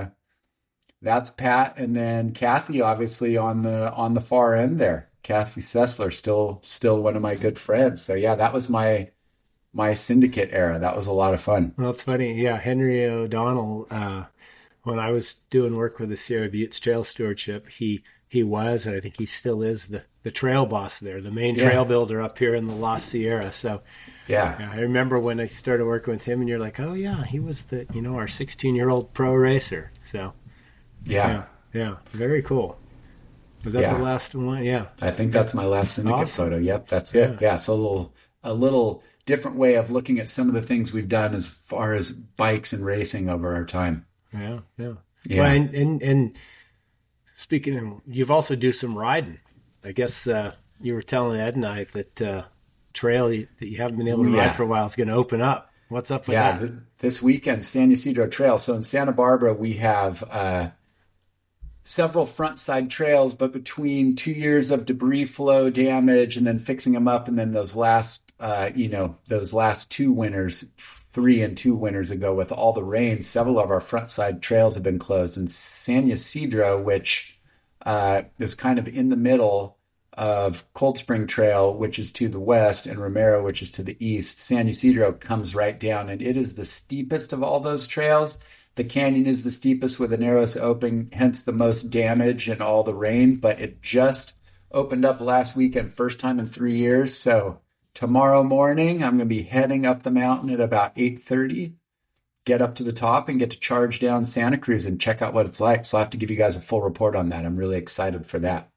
S3: Pat, and then Kathy, obviously on the far end there. Kathy Sessler, still one of my good friends. So yeah, that was my syndicate era. That was a lot of fun.
S2: Well, it's funny. Yeah, Henry O'Donnell. When I was doing work with the Sierra Buttes Trail Stewardship, he was, and I think he still is, the trail boss there, the main trail builder up here in the La Sierra. So yeah, I remember when I started working with him, and you're like, oh yeah, he was our 16-year-old pro racer. So yeah, very cool. Was that the last one? Yeah,
S3: I think that's my last syndicate photo. Yep, that's it. Yeah, so a little different way of looking at some of the things we've done as far as bikes and racing over our time.
S2: Yeah. Well, and speaking of, you've also do some riding. I guess you were telling Ed and I that trail that you haven't been able to ride for a while is going to open up. What's up with that?
S3: Yeah, this weekend, San Ysidro Trail. So in Santa Barbara, we have several front side trails, but between 2 years of debris flow damage and then fixing them up, and then those last 2 winters, 3 and 2 winters ago with all the rain, several of our front side trails have been closed. And San Ysidro, which is kind of in the middle of Cold Spring Trail, which is to the west, and Romero, which is to the east, San Ysidro comes right down, and it is the steepest of all those trails. The canyon is the steepest with the narrowest opening, hence the most damage and all the rain, but it just opened up last weekend, first time in 3 years. So tomorrow morning, I'm going to be heading up the mountain at about 8:30, get up to the top and get to charge down Santa Cruz and check out what it's like. So I'll have to give you guys a full report on that. I'm really excited for that.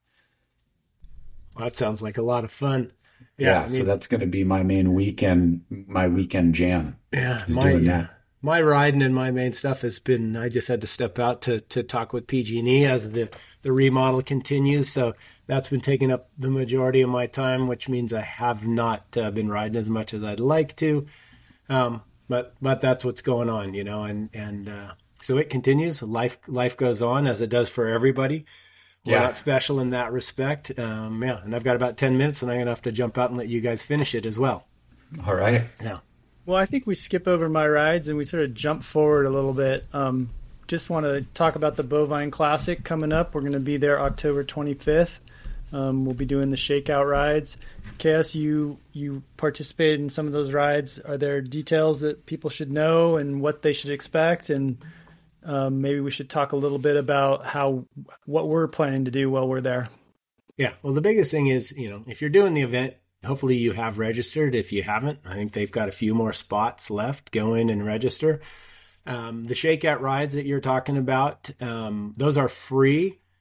S2: Well, that sounds like a lot of fun.
S3: Yeah, so that's going to be my main weekend, my weekend jam.
S2: Yeah,
S3: doing that.
S2: My riding and my main stuff has been, I just had to step out to talk with PG&E as the remodel continues. So that's been taking up the majority of my time, which means I have not been riding as much as I'd like to. But that's what's going on, and so it continues. Life goes on as it does for everybody. We're not special in that respect. And I've got about 10 minutes, and I'm going to have to jump out and let you guys finish it as well.
S3: All right.
S2: Yeah.
S1: Well, I think we skip over my rides and we sort of jump forward a little bit. Just want to talk about the Bovine Classic coming up. We're going to be there October 25th. We'll be doing the shakeout rides. KS, you participated in some of those rides. Are there details that people should know and what they should expect? And maybe we should talk a little bit about what we're planning to do while we're there.
S2: Yeah. Well, the biggest thing is, if you're doing the event, hopefully you have registered. If you haven't, I think they've got a few more spots left. Go in and register. The shakeout rides that you're talking about, those are free.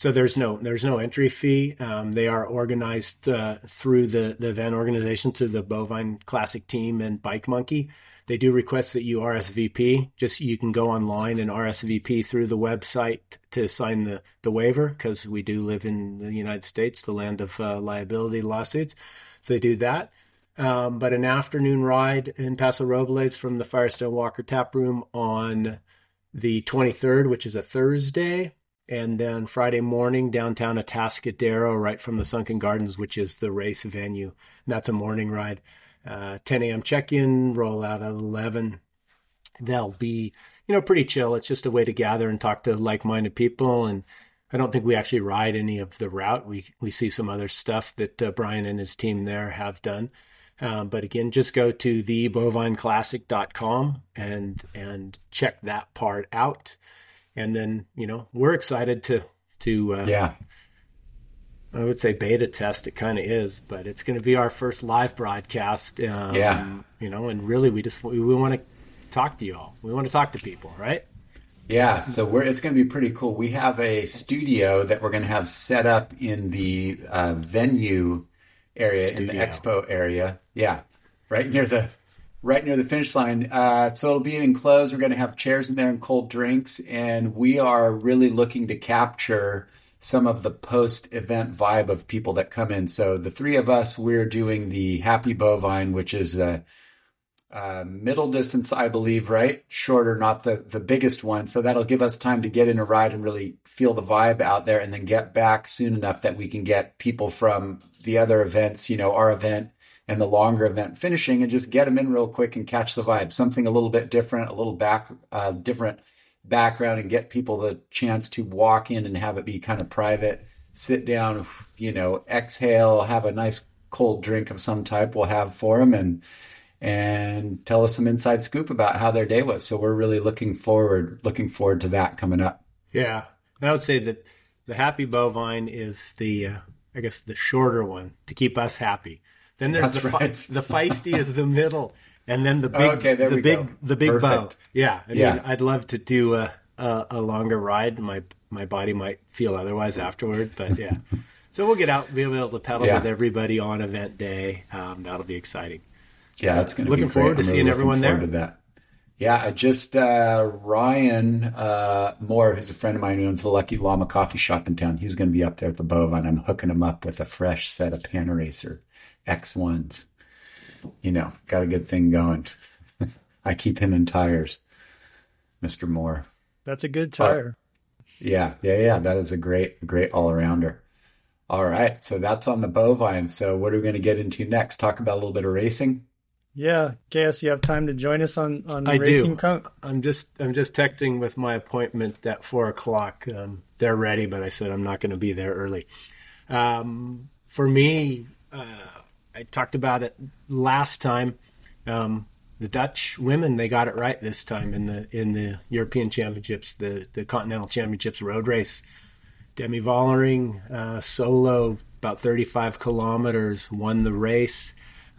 S2: So there's no entry fee. They are organized through the event organization, through the Bovine Classic team and Bike Monkey. They do request that you RSVP. Just you can go online and RSVP through the website to sign the waiver, because we do live in the United States, the land of liability lawsuits. So they do that. But an afternoon ride in Paso Robles from the Firestone Walker Tap Room on the 23rd, which is a Thursday. And then Friday morning, downtown Atascadero, right from the Sunken Gardens, which is the race venue. And that's a morning ride. 10 a.m. check-in, roll out at 11. They'll be, pretty chill. It's just a way to gather and talk to like-minded people. And I don't think we actually ride any of the route. We see some other stuff that Brian and his team there have done. But again, just go to thebovineclassic.com and check that part out. And then, we're excited to I would say beta test. It kind of is, but it's going to be our first live broadcast. And really we want to talk to you all. We want to talk to people, right?
S3: Yeah. So it's going to be pretty cool. We have a studio that we're going to have set up in the venue area, in the expo area. Yeah. Right near the finish line. So it'll be enclosed. We're going to have chairs in there and cold drinks. And we are really looking to capture some of the post-event vibe of people that come in. So the three of us, we're doing the Happy Bovine, which is a middle distance, I believe, right? Shorter, not the biggest one. So that'll give us time to get in a ride and really feel the vibe out there, and then get back soon enough that we can get people from the other events, our event and the longer event finishing, and just get them in real quick and catch the vibe. Something a little bit different, a little different background, and get people the chance to walk in and have it be kind of private, sit down, exhale, have a nice cold drink of some type we'll have for them, and tell us some inside scoop about how their day was. So we're really looking forward to that coming up.
S2: Yeah. And I would say that the Happy Bovine is the shorter one to keep us happy. Then there's the feisty is the middle. And then the big bow. Yeah. I mean, I'd love to do a longer ride. My body might feel otherwise afterward, but yeah. So we'll get out, be able to pedal with everybody on event day. That'll be exciting.
S3: Yeah, it's going to be
S2: looking forward to seeing everyone there.
S3: To that. Yeah, I just Ryan Moore, who's a friend of mine who owns the Lucky Llama coffee shop in town. He's going to be up there at the Bovine. I'm hooking him up with a fresh set of Panaracer X1s. Got a good thing going. I keep him in tires, Mr. Moore.
S1: That's a good tire.
S3: Yeah. That is a great all-arounder. All right, so that's on the Bovine. So what are we going to get into next? Talk about a little bit of racing?
S1: Yeah. KS, you have time to join us on
S2: I
S1: racing?
S2: Do. I'm just texting with my appointment at 4:00. They're ready, but I said I'm not going to be there early. For me, I talked about it last time. The Dutch women, they got it right this time in the European Championships, the Continental Championships road race. Demi Vollering, solo, about 35 kilometers, won the race.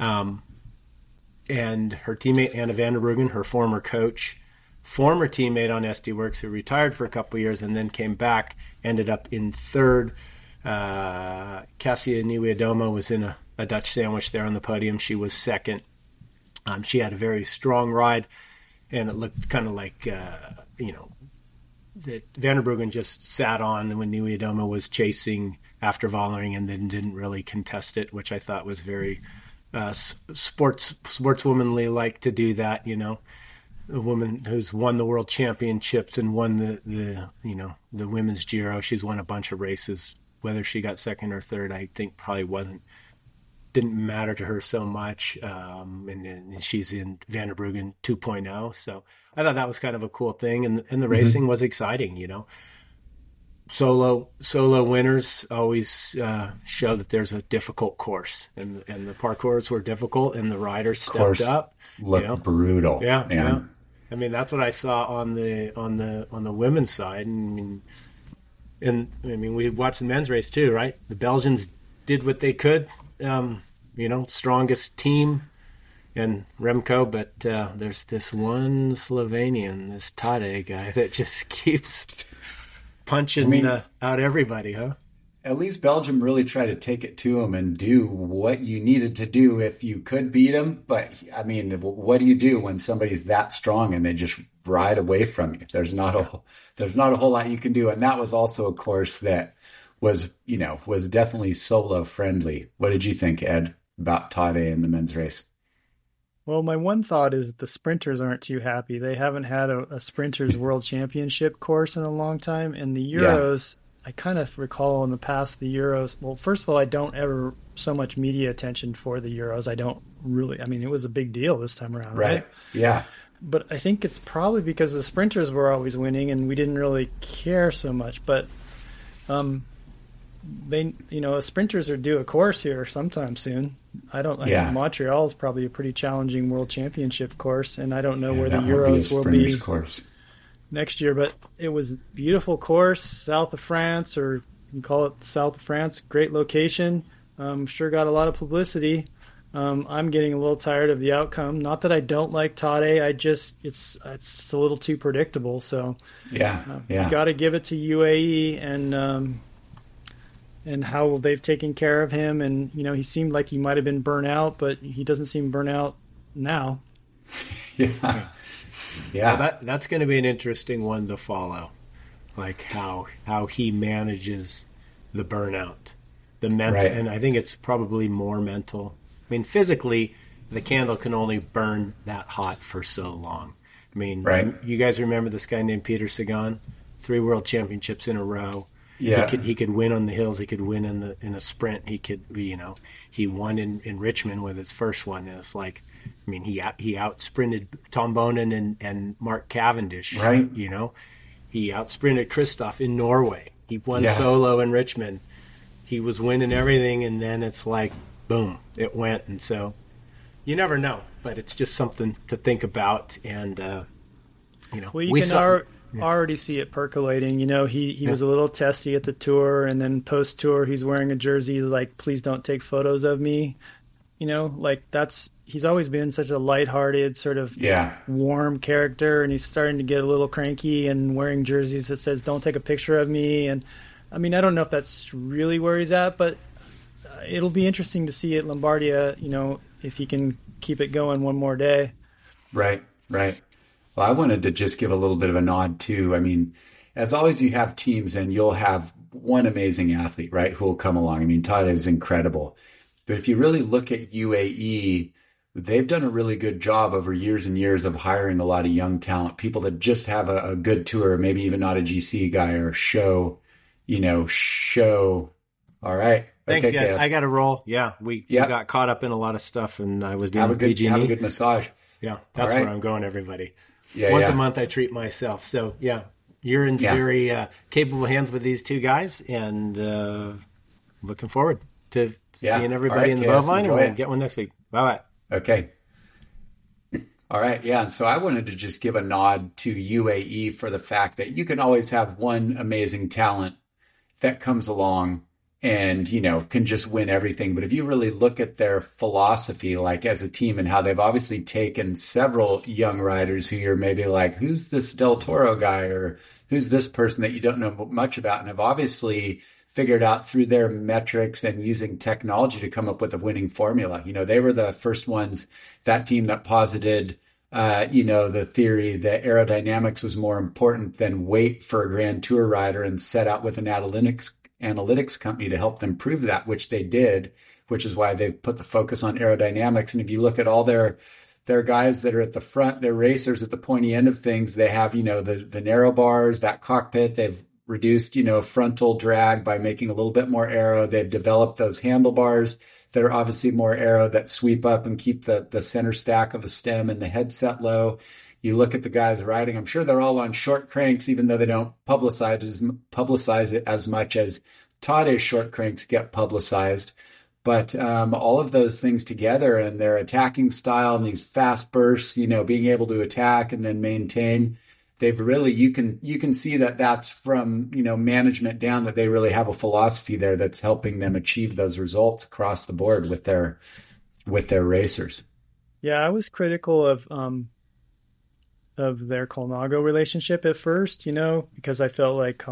S2: And her teammate, Anna van der Bruggen, her former coach, former teammate on SD Works, who retired for a couple of years and then came back, ended up in third. Cassia Nieuwiadoma was in a Dutch sandwich there on the podium. She was second. She had a very strong ride, and it looked kind of like, that Van der Bruggen just sat on when Nieuwiadoma was chasing after Vollering and then didn't really contest it, which I thought was very sportswomanly like to do that, a woman who's won the world championships and won the women's Giro. She's won a bunch of races. Whether she got second or third, I think probably didn't matter to her so much. And she's in Van der Bruggen 2.0. So I thought that was kind of a cool thing. And the racing was exciting, Solo winners always show that there's a difficult course, and the parcours were difficult, and the riders stepped up.
S3: Looked brutal.
S2: Yeah. I mean, that's what I saw on the women's side. We watched the men's race too, right? The Belgians did what they could. Strongest team and Remco, but there's this one Slovenian, this Tadej guy, that just keeps punching out everybody, huh?
S3: At least Belgium really tried to take it to him and do what you needed to do if you could beat him. But I mean, what do you do when somebody's that strong and they just ride away from you? There's not a whole lot you can do. And that was also a course that was definitely solo friendly. What did you think, Ed, about Tadej and the men's race?
S1: Well, my one thought is the sprinters aren't too happy. They haven't had a sprinters world championship course in a long time. And the Euros, I kind of recall in the past the Euros. Well, first of all, I don't ever so much media attention for the Euros. I don't really. I mean, it was a big deal this time around, right?
S3: Yeah.
S1: But I think it's probably because the sprinters were always winning and we didn't really care so much. But sprinters are due a course here sometime soon. I think Montreal is probably a pretty challenging world championship course, and I don't know where the Euros will be
S3: course
S1: next year. But it was a beautiful course, south of France, or you can call it south of France. Great location. Sure got a lot of publicity. I'm getting a little tired of the outcome. Not that I don't like Tadej. It's a little too predictable. So you got to give it to UAE and how they've taken care of him. And, he seemed like he might have been burnt out, but he doesn't seem burnt out now.
S3: Yeah.
S2: Well, that's going to be an interesting one to follow, like how he manages the burnout, the mental. Right. And I think it's probably more mental. I mean, physically, the candle can only burn that hot for so long. I mean, you guys remember this guy named Peter Sagan? 3 world championships in a row. Yeah. He could win on the hills. He could win in a sprint. He could he won in Richmond with his first one. And it's like, I mean, he out sprinted Tom Bonen and Mark Cavendish.
S3: Right.
S2: He out sprinted Kristoff in Norway. He won solo in Richmond. He was winning everything, and then it's like, boom, it went. And so you never know, but it's just something to think about. And
S1: already see it percolating. He was a little testy at the tour, and then post-tour he's wearing a jersey like, please don't take photos of me. He's always been such a lighthearted, sort of warm character, and he's starting to get a little cranky and wearing jerseys that says, don't take a picture of me. And I mean, I don't know if that's really where he's at, but it'll be interesting to see at Lombardia, if he can keep it going one more day.
S3: Right. Well, I wanted to just give a little bit of a nod too. I mean, as always, you have teams and you'll have one amazing athlete, right, who will come along. I mean, Tadej is incredible. But if you really look at UAE, they've done a really good job over years and years of hiring a lot of young talent, people that just have a good tour, maybe even not a GC guy or show. All right.
S2: Thanks, guys. Chaos. I got to roll. Yeah, we got caught up in a lot of stuff, and I was doing PG&E.
S3: Have a good massage.
S2: Yeah, that's where I'm going, everybody. Once a month, I treat myself. So, you're in very capable hands with these two guys, and looking forward to seeing everybody in the above line, and we'll get one next week. Bye-bye.
S3: Okay. All right, and so I wanted to just give a nod to UAE for the fact that you can always have one amazing talent that comes along and, can just win everything. But if you really look at their philosophy, like as a team, and how they've obviously taken several young riders who you're maybe like, who's this Del Toro guy, or who's this person that you don't know much about, and have obviously figured out through their metrics and using technology to come up with a winning formula. They were the first ones, that team that posited, the theory that aerodynamics was more important than weight for a Grand Tour rider, and set out with an analytics company to help them prove that, which they did, which is why they've put the focus on aerodynamics. And if you look at all their guys that are at the front, their racers at the pointy end of things, they have, the narrow bars, that cockpit. They've reduced, frontal drag by making a little bit more aero. They've developed those handlebars that are obviously more aero, that sweep up and keep the center stack of the stem and the headset low. You look at the guys riding, I'm sure they're all on short cranks, even though they don't publicize it as much as Tadej's short cranks get publicized. But all of those things together, and their attacking style and these fast bursts, being able to attack and then maintain, they've really, you can see that that's from, management down, that they really have a philosophy there that's helping them achieve those results across the board with their racers.
S1: Yeah, I was critical of their Colnago relationship at first, because I felt like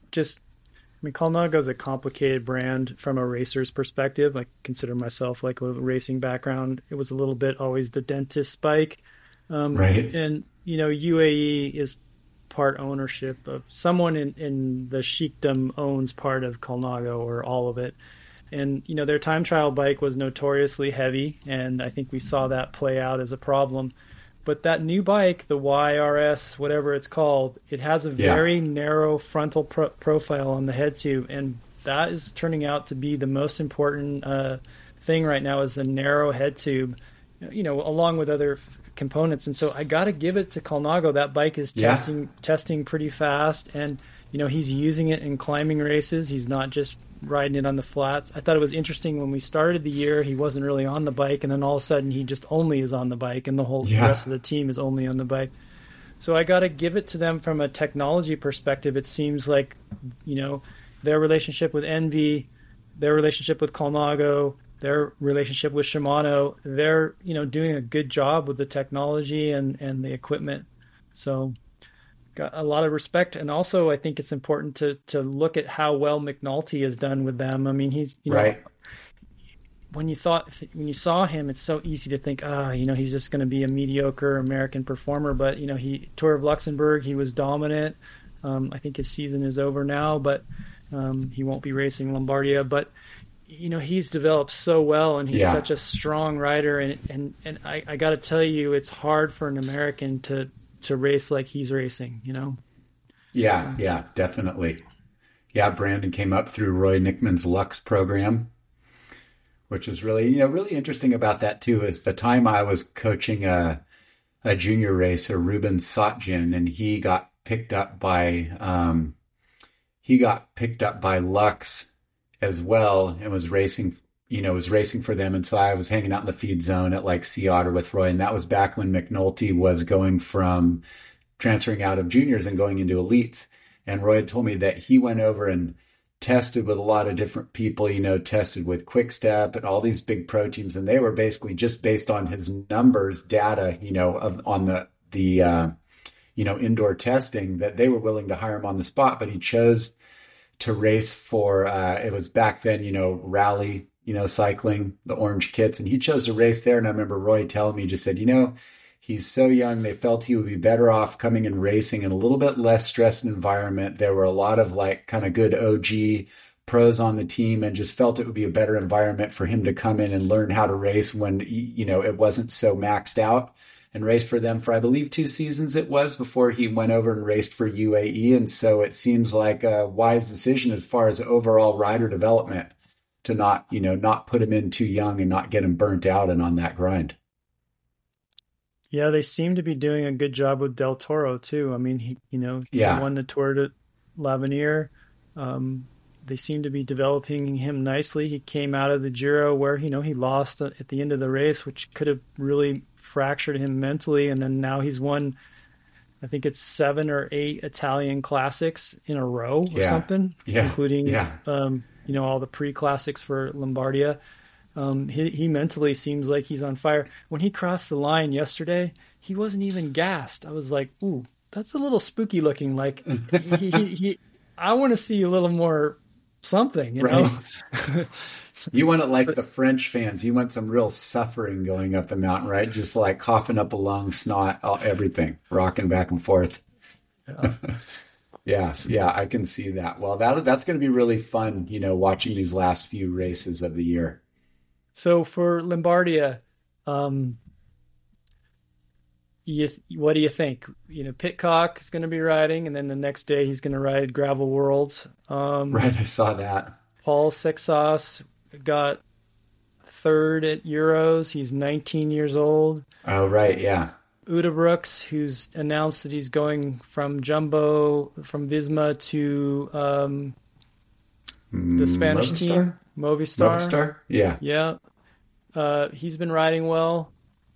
S1: just, I mean, Colnago is a complicated brand from a racer's perspective. I consider myself like with a racing background. It was a little bit always the dentist bike.
S3: Right.
S1: And, UAE is part ownership of someone in the sheikdom owns part of Colnago or all of it. And, their time trial bike was notoriously heavy. And I think we saw that play out as a problem. But that new bike, the YRS, whatever it's called, it has a very narrow frontal profile on the head tube. And that is turning out to be the most important thing right now is the narrow head tube, along with other components. And so I got to give it to Colnago. That bike is testing pretty fast. And, he's using it in climbing races. He's not just riding it on the flats. I thought it was interesting when we started the year, he wasn't really on the bike, and then all of a sudden he just only is on the bike, and the whole rest of the team is only on the bike. So I got to give it to them from a technology perspective. It seems like, their relationship with Envy, their relationship with Colnago, their relationship with Shimano, they're, doing a good job with the technology and the equipment. So got a lot of respect. And also I think it's important to look at how well McNulty has done with them. I mean, he's,
S3: right.
S1: When you saw him, it's so easy to think, he's just going to be a mediocre American performer. But, he Tour of Luxembourg, he was dominant. I think his season is over now, but he won't be racing Lombardia. But, he's developed so well, and he's such a strong rider. And I got to tell you, it's hard for an American to race like he's racing,
S3: Yeah, definitely. Yeah, Brandon came up through Roy Nickman's Lux program, which is really, really interesting about that too, is the time I was coaching a junior racer, Ruben Sotjian, and he got picked up by Lux as well and was racing for them. And so I was hanging out in the feed zone at like Sea Otter with Roy. And that was back when McNulty was going from transferring out of juniors and going into elites. And Roy had told me that he went over and tested with a lot of different people, tested with Quick Step and all these big pro teams. And they were basically just based on his numbers, data, on the indoor testing, that they were willing to hire him on the spot. But he chose to race for, it was back then, rally, cycling, the orange kits. And he chose to race there. And I remember Roy telling me, just said, he's so young. They felt he would be better off coming and racing in a little bit less stressed environment. There were a lot of like kind of good OG pros on the team, and just felt it would be a better environment for him to come in and learn how to race when, it wasn't so maxed out, and raced for them for, I believe, 2 seasons it was before he went over and raced for UAE. And so it seems like a wise decision as far as overall rider development to not put him in too young and not get him burnt out and on that grind.
S1: Yeah, they seem to be doing a good job with Del Toro too. I mean, he won the Tour de l'Avenir. They seem to be developing him nicely. He came out of the Giro where, he lost at the end of the race, which could have really fractured him mentally. And then now he's won, I think it's 7 or 8 Italian classics in a row or something, including, all the pre-classics for Lombardia. He mentally seems like he's on fire. When he crossed the line yesterday, he wasn't even gassed. I was like, ooh, that's a little spooky looking. Like I want to see a little more something, you know?
S3: You want it like the French fans. You want some real suffering going up the mountain, right? Just like coughing up a lung, snot, everything, rocking back and forth. Yeah, I can see that. Well, that's going to be really fun, watching these last few races of the year.
S1: So for Lombardia, what do you think? Pitcock is going to be riding, and then the next day he's going to ride Gravel Worlds.
S3: Right, I saw that.
S1: Paul Sexas got 3rd at Euros. He's 19 years old.
S3: Oh, right, yeah.
S1: Uda Brooks, who's announced that he's going from Visma to the Spanish team, Movistar. Yeah. He's been riding well.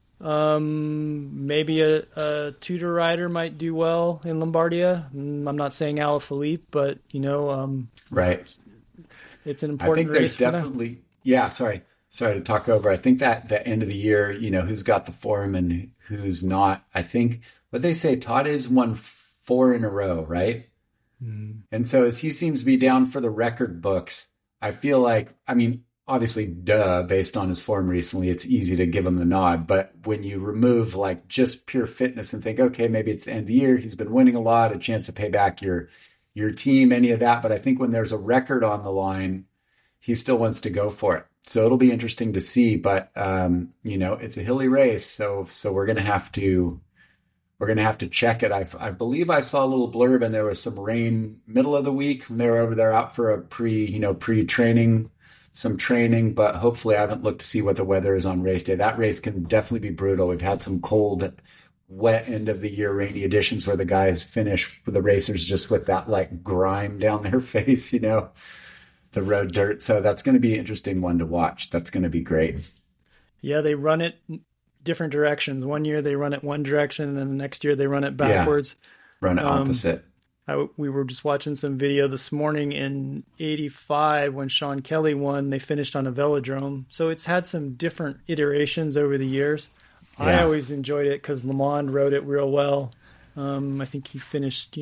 S1: Maybe a Tudor rider might do well in Lombardia. I'm not saying Alaphilippe, but
S3: right.
S1: It's an important race.
S3: I think there's definitely, sorry to talk over. I think that the end of the year, who's got the form and who's not. I think what they say, Todd has won 4 in a row, right? And so as he seems to be down for the record books, I feel like, I mean, obviously, based on his form recently, it's easy to give him the nod. But when you remove like just pure fitness and think, okay, maybe it's the end of the year, he's been winning a lot, a chance to pay back your team, any of that. But I think when there's a record on the line, he still wants to go for it. So it'll be interesting to see. But it's a hilly race, so we're gonna have to check it. I believe I saw a little blurb, and there was some rain middle of the week when they were over there out for a pre-training. Some training, but hopefully I haven't looked to see what the weather is on race day. That race can definitely be brutal. We've had some cold, wet end of the year rainy editions where the guys finish for the racers just with that like grime down their face, the road dirt. So that's going to be an interesting one to watch. That's going to be great.
S1: Yeah, they run it different directions. One year they run it one direction, and then the next year they run it backwards.
S3: Yeah, run it opposite.
S1: We were just watching some video this morning in '85 when Sean Kelly won. They finished on a velodrome. So it's had some different iterations over the years. Yeah. I always enjoyed it because Lamond rode it real well. I think he finished,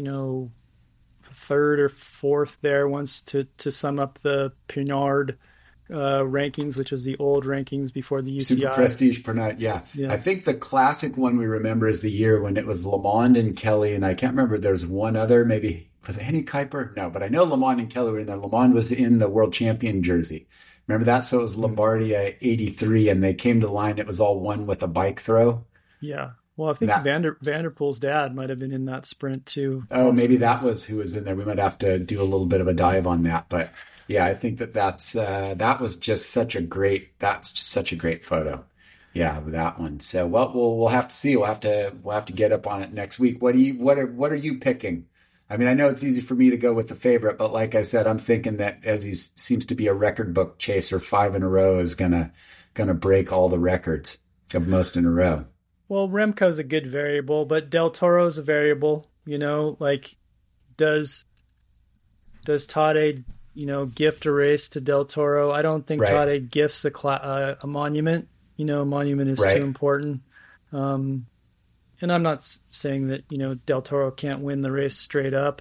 S1: third or fourth there once to sum up the Pinard rankings, which was the old rankings before the UCI.
S3: Super Prestige Pinard, yeah. I think the classic one we remember is the year when it was Lamond and Kelly, and I can't remember if there's one other, maybe, was it Henny Kuiper? No, but I know Lamond and Kelly were in there. Lamond was in the world champion jersey. Remember that? So it was Lombardia 83, and they came to the line. It was all one with a bike throw.
S1: Yeah. Well, I think Vanderpool's dad might have been in that sprint too.
S3: Oh, maybe that was who was in there. We might have to do a little bit of a dive on that, but yeah, I think that was just such a great photo. Yeah, that one. So we'll have to see. We'll have to get up on it next week. What are you picking? I mean, I know it's easy for me to go with the favorite, but like I said, I'm thinking that as he seems to be a record book chaser, 5 in a row is gonna break all the records of most in a row.
S1: Well, Remco's a good variable, but Del Toro's a variable. Does Tade, gift a race to Del Toro? I don't think Tade gifts a monument. A monument is too important. And I'm not saying that, Del Toro can't win the race straight up.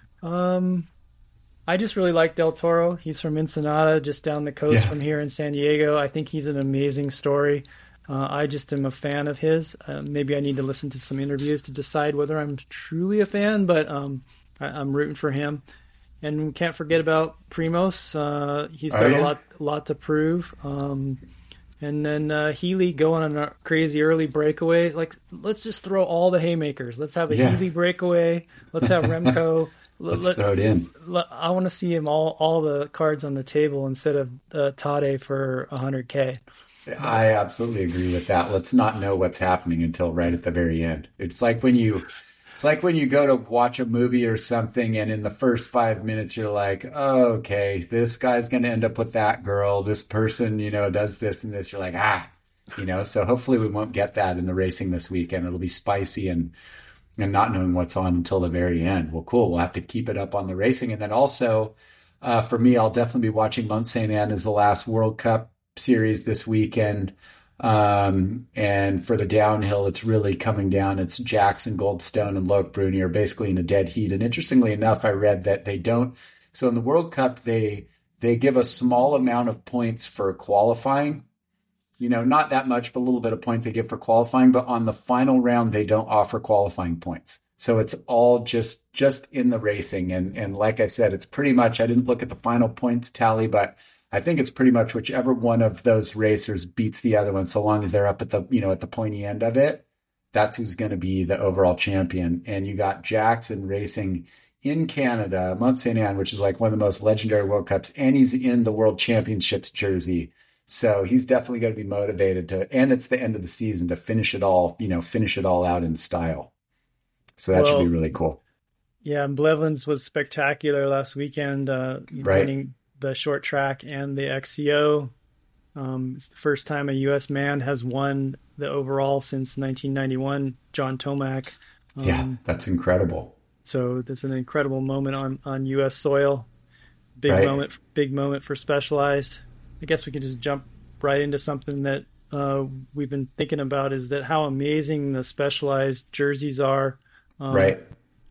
S1: I just really like Del Toro. He's from Ensenada, just down the coast from here in San Diego. I think he's an amazing story. I just am a fan of his. Maybe I need to listen to some interviews to decide whether I'm truly a fan, but I'm rooting for him. And we can't forget about Primoz. He's got a lot to prove. And then Healy going on a crazy early breakaway. Like, let's just throw all the haymakers. Let's have a Healy breakaway. Let's have Remco.
S3: Let's throw it in.
S1: I want to see him all the cards on the table instead of Tade for 100K.
S3: I absolutely agree with that. Let's not know what's happening until right at the very end. It's like when you go to watch a movie or something, and in the first 5 minutes, you're like, oh, okay, this guy's going to end up with that girl. This person, does this and this. You're like, so hopefully we won't get that in the racing this weekend. It'll be spicy and not knowing what's on until the very end. Well, cool. We'll have to keep it up on the racing. And then also, for me, I'll definitely be watching Mont Saint Anne as the last World Cup series this weekend. And for the downhill, it's really coming down. It's Jackson, Goldstone, and Loic Bruni are basically in a dead heat. And interestingly enough, I read that they don't. So in the World Cup, they give a small amount of points for qualifying. Not that much, but a little bit of point they give for qualifying. But on the final round, they don't offer qualifying points. So it's all just in the racing. And like I said, it's pretty much, I didn't look at the final points tally, but I think it's pretty much whichever one of those racers beats the other one, so long as they're up at the, at the pointy end of it, that's who's going to be the overall champion. And you got Jackson racing in Canada, Mont Saint Anne, which is like one of the most legendary World Cups, and he's in the World Championships jersey. So he's definitely going to be motivated and it's the end of the season, to finish it all out in style. So that should be really cool.
S1: Yeah, Blevins was spectacular last weekend, winning the short track and the XCO. It's the first time a U.S. man has won the overall since 1991, John Tomac.
S3: That's incredible.
S1: So that's an incredible moment on U.S. soil. Big moment for Specialized. I guess we can just jump right into something that we've been thinking about, is that how amazing the Specialized jerseys are.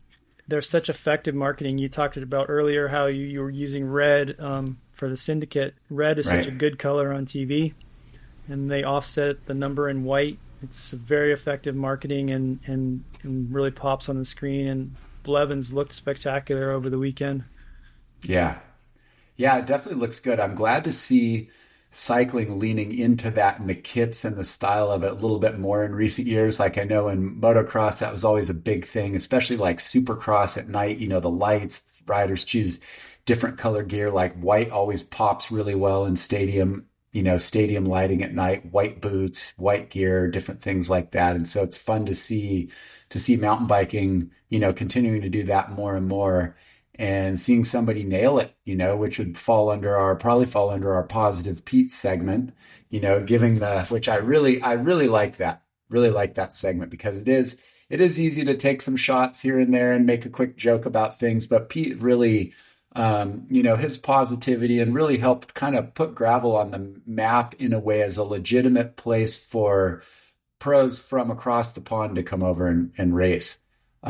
S1: they're such effective marketing. You talked about earlier how you were using red for the syndicate. Red is such a good color on TV, and they offset the number in white. It's very effective marketing and really pops on the screen. And Blevins looked spectacular over the weekend.
S3: Yeah, it definitely looks good. I'm glad to see cycling leaning into that and the kits and the style of it a little bit more in recent years. Like I know in motocross, that was always a big thing, especially like supercross at night, the lights, riders choose different color gear. Like white always pops really well in stadium, stadium lighting at night, white boots, white gear, different things like that. And so it's fun to see mountain biking, continuing to do that more and more. And seeing somebody nail it, which would probably fall under our positive Pete segment, giving which I really like that. Really like that segment because it is easy to take some shots here and there and make a quick joke about things. But Pete really, his positivity and really helped kind of put gravel on the map in a way as a legitimate place for pros from across the pond to come over and race.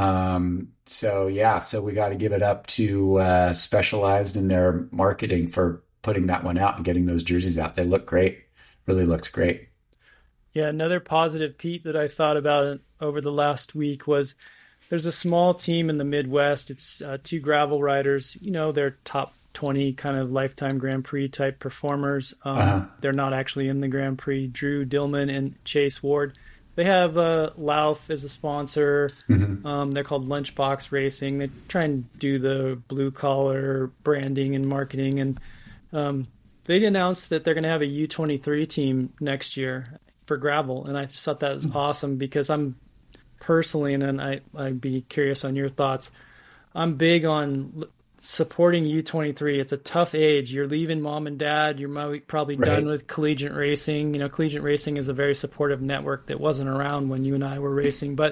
S3: So we got to give it up to Specialized in their marketing for putting that one out and getting those jerseys out. They look great. Really looks great.
S1: Yeah, another positive, Pete, that I thought about over the last week was there's a small team in the Midwest. It's 2 gravel riders. They're top 20 kind of lifetime Grand Prix type performers. They're not actually in the Grand Prix. Drew Dillman and Chase Ward. They have Lauf as a sponsor. Mm-hmm. They're called Lunchbox Racing. They try and do the blue collar branding and marketing. And they announced that they're going to have a U23 team next year for gravel. And I just thought that was awesome because I'm personally, and I'd be curious on your thoughts, I'm big on supporting U23. It's a tough age. You're leaving mom and dad. You're probably done with collegiate racing. Collegiate racing is a very supportive network that wasn't around when you and I were racing. But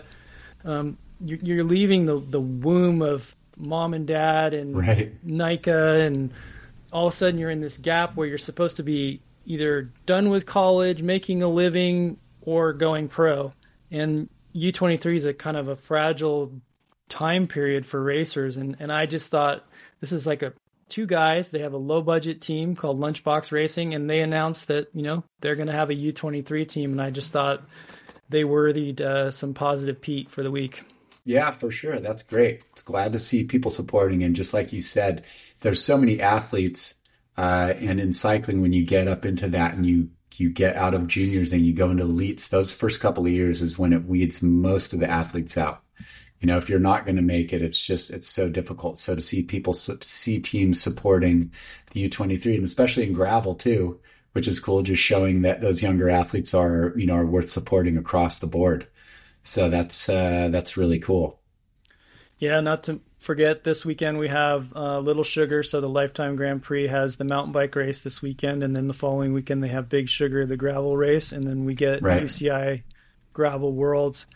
S1: you're leaving the womb of mom and dad and NICA, and all of a sudden you're in this gap where you're supposed to be either done with college, making a living, or going pro. And U23 is a kind of a fragile time period for racers. And I just thought, this is like 2 guys. They have a low budget team called Lunchbox Racing, and they announced that, they're going to have a U23 team. And I just thought they worthied some positive Pete for the week.
S3: Yeah, for sure. That's great. It's glad to see people supporting. And just like you said, there's so many athletes, and in cycling, when you get up into that and you get out of juniors and you go into elites, those first couple of years is when it weeds most of the athletes out. If you're not going to make it, it's so difficult. So to see teams supporting the U23, and especially in gravel too, which is cool, just showing that those younger athletes are worth supporting across the board. So that's really cool.
S1: Yeah, not to forget, this weekend we have Little Sugar. So the Lifetime Grand Prix has the mountain bike race this weekend, and then the following weekend they have Big Sugar, the gravel race, and then we get UCI Gravel Worlds.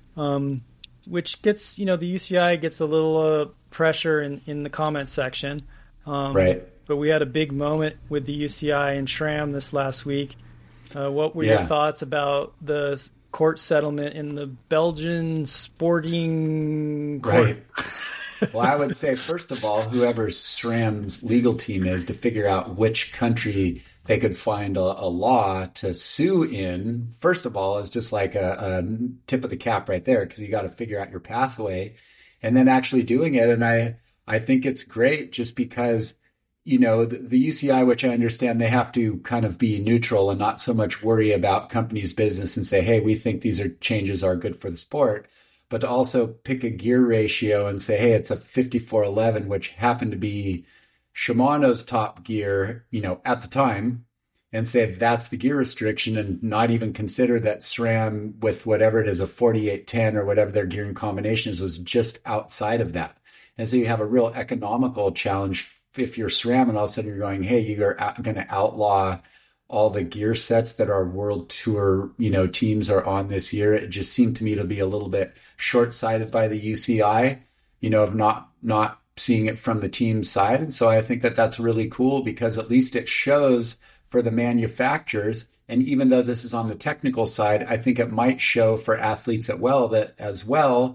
S1: Which gets, the UCI gets a little pressure in the comment section. But we had a big moment with the UCI and SRAM this last week. What were your thoughts about the court settlement in the Belgian sporting court?
S3: Well, I would say, first of all, whoever SRAM's legal team is, to figure out which country they could find a law to sue in, first of all, is just like a tip of the cap right there, because you got to figure out your pathway and then actually doing it. And I think it's great just because, the UCI, which I understand, they have to kind of be neutral and not so much worry about companies' business and say, hey, we think these changes are good for the sport. But to also pick a gear ratio and say, hey, it's a 5411, which happened to be Shimano's top gear, at the time, and say that's the gear restriction, and not even consider that SRAM with whatever it is, a 4810 or whatever their gearing combination is, was just outside of that. And so you have a real economical challenge if you're SRAM and all of a sudden you're going, hey, you're going to outlaw all the gear sets that our world tour, teams are on this year. It just seemed to me to be a little bit short-sighted by the UCI, of not seeing it from the team side. And so I think that that's really cool, because at least it shows for the manufacturers. And even though this is on the technical side, I think it might show for athletes as well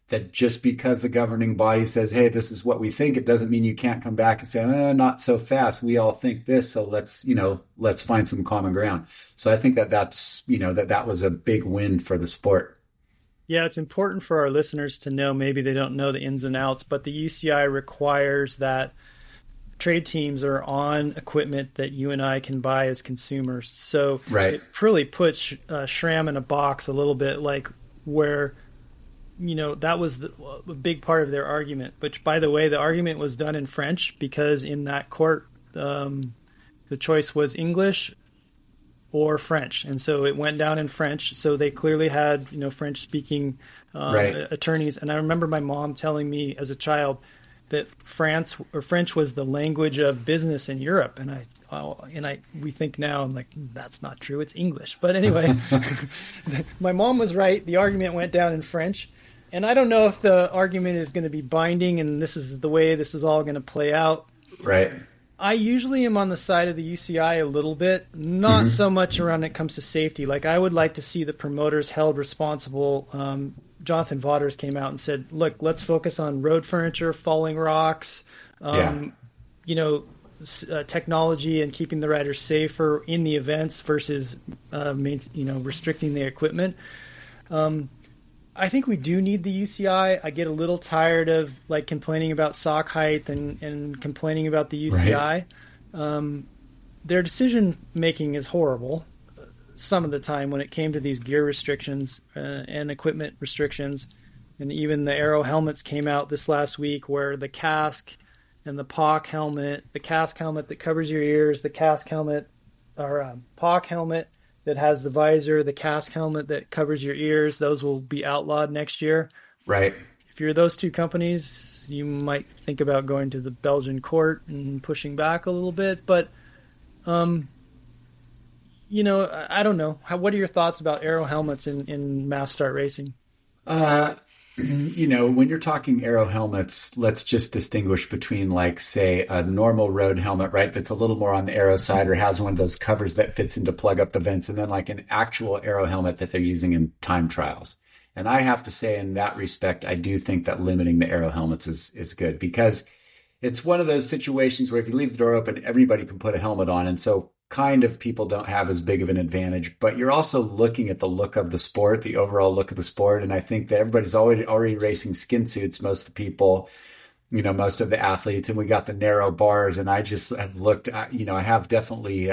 S3: that just because the governing body says, hey, this is what we think, it doesn't mean you can't come back and say, oh, not so fast. We all think this. So let's find some common ground. So I think that's, that was a big win for the sport.
S1: Yeah, it's important for our listeners to know, maybe they don't know the ins and outs, but the UCI requires that trade teams are on equipment that you and I can buy as consumers. So It really puts SRAM in a box a little bit, like where, that was a big part of their argument, which, by the way, the argument was done in French because in that court, the choice was English or French. And so it went down in French. So they clearly had, French speaking attorneys. And I remember my mom telling me as a child that French was the language of business in Europe. And we think now, I'm like, that's not true. It's English. But anyway, my mom was right. The argument went down in French. And I don't know if the argument is going to be binding and this is the way this is all going to play out.
S3: Right.
S1: I usually am on the side of the UCI a little bit, not so much around when it comes to safety. Like, I would like to see the promoters held responsible. Jonathan Vaughters came out and said, look, let's focus on road furniture, falling rocks, technology and keeping the riders safer in the events versus, restricting the equipment. I think we do need the UCI. I get a little tired of complaining about sock height and complaining about the UCI. Right. Their decision making is horrible some of the time when it came to these gear restrictions and equipment restrictions. And even the Aero helmets came out this last week where the casque and the POC helmet, the casque helmet that covers your ears, the casque helmet or POC helmet that has the visor, the casque helmet that covers your ears, those will be outlawed next year. Right. If you're those two companies, you might think about going to the Belgian court and pushing back a little bit. But, I don't know. What are your thoughts about Aero helmets in mass start racing?
S3: When you're talking Aero helmets, let's just distinguish between, say, a normal road helmet, right, that's a little more on the Aero side or has one of those covers that fits in to plug up the vents, and then an actual Aero helmet that they're using in time trials. And I have to say, in that respect, I do think that limiting the Aero helmets is good, because it's one of those situations where if you leave the door open, everybody can put a helmet on. And so kind of people don't have as big of an advantage, but you're also looking at the look of the sport, the overall look of the sport. And I think that everybody's already racing skin suits, most of the people, most of the athletes, and we got the narrow bars. And I just have looked at, I have definitely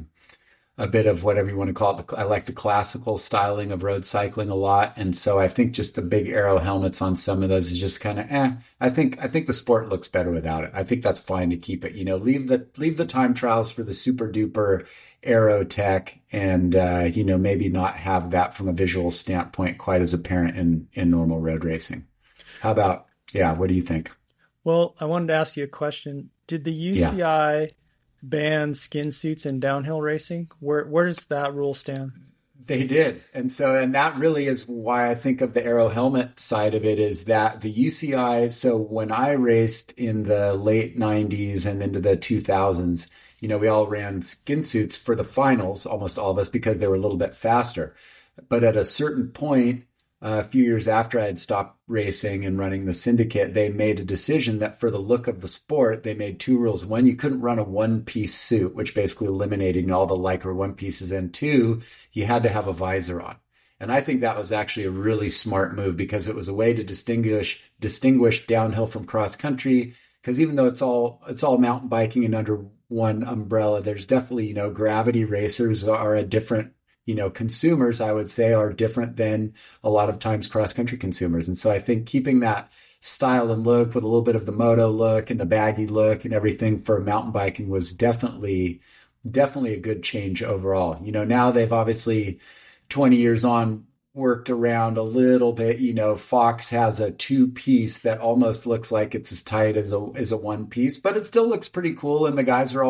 S3: a bit of whatever you want to call it. I like the classical styling of road cycling a lot. And so I think just the big Aero helmets on some of those is just kind of, I think the sport looks better without it. I think that's fine to keep it, leave the time trials for the super duper Aero tech and, maybe not have that from a visual standpoint quite as apparent in normal road racing. How about, what do you think?
S1: Well, I wanted to ask you a question. Did the UCI ban skin suits in downhill racing? Where does that rule stand?
S3: They did. And that really is why I think of the Aero helmet side of it is that the UCI, so when I raced in the late 90s and into the 2000s, we all ran skin suits for the finals, almost all of us, because they were a little bit faster. But at a certain point, a few years after I had stopped racing and running the syndicate, they made a decision that for the look of the sport, they made two rules. One, you couldn't run a one-piece suit, which basically eliminated all the Lycra one pieces. And two, you had to have a visor on. And I think that was actually a really smart move because it was a way to distinguish downhill from cross country. Because even though it's all mountain biking and under one umbrella, there's definitely, gravity racers are a different consumers, I would say, are different than a lot of times cross-country consumers. And so I think keeping that style and look with a little bit of the moto look and the baggy look and everything for mountain biking was definitely a good change overall. Now they've obviously 20 years on worked around a little bit. Fox has a two-piece that almost looks like it's as tight as a one-piece, but it still looks pretty cool. And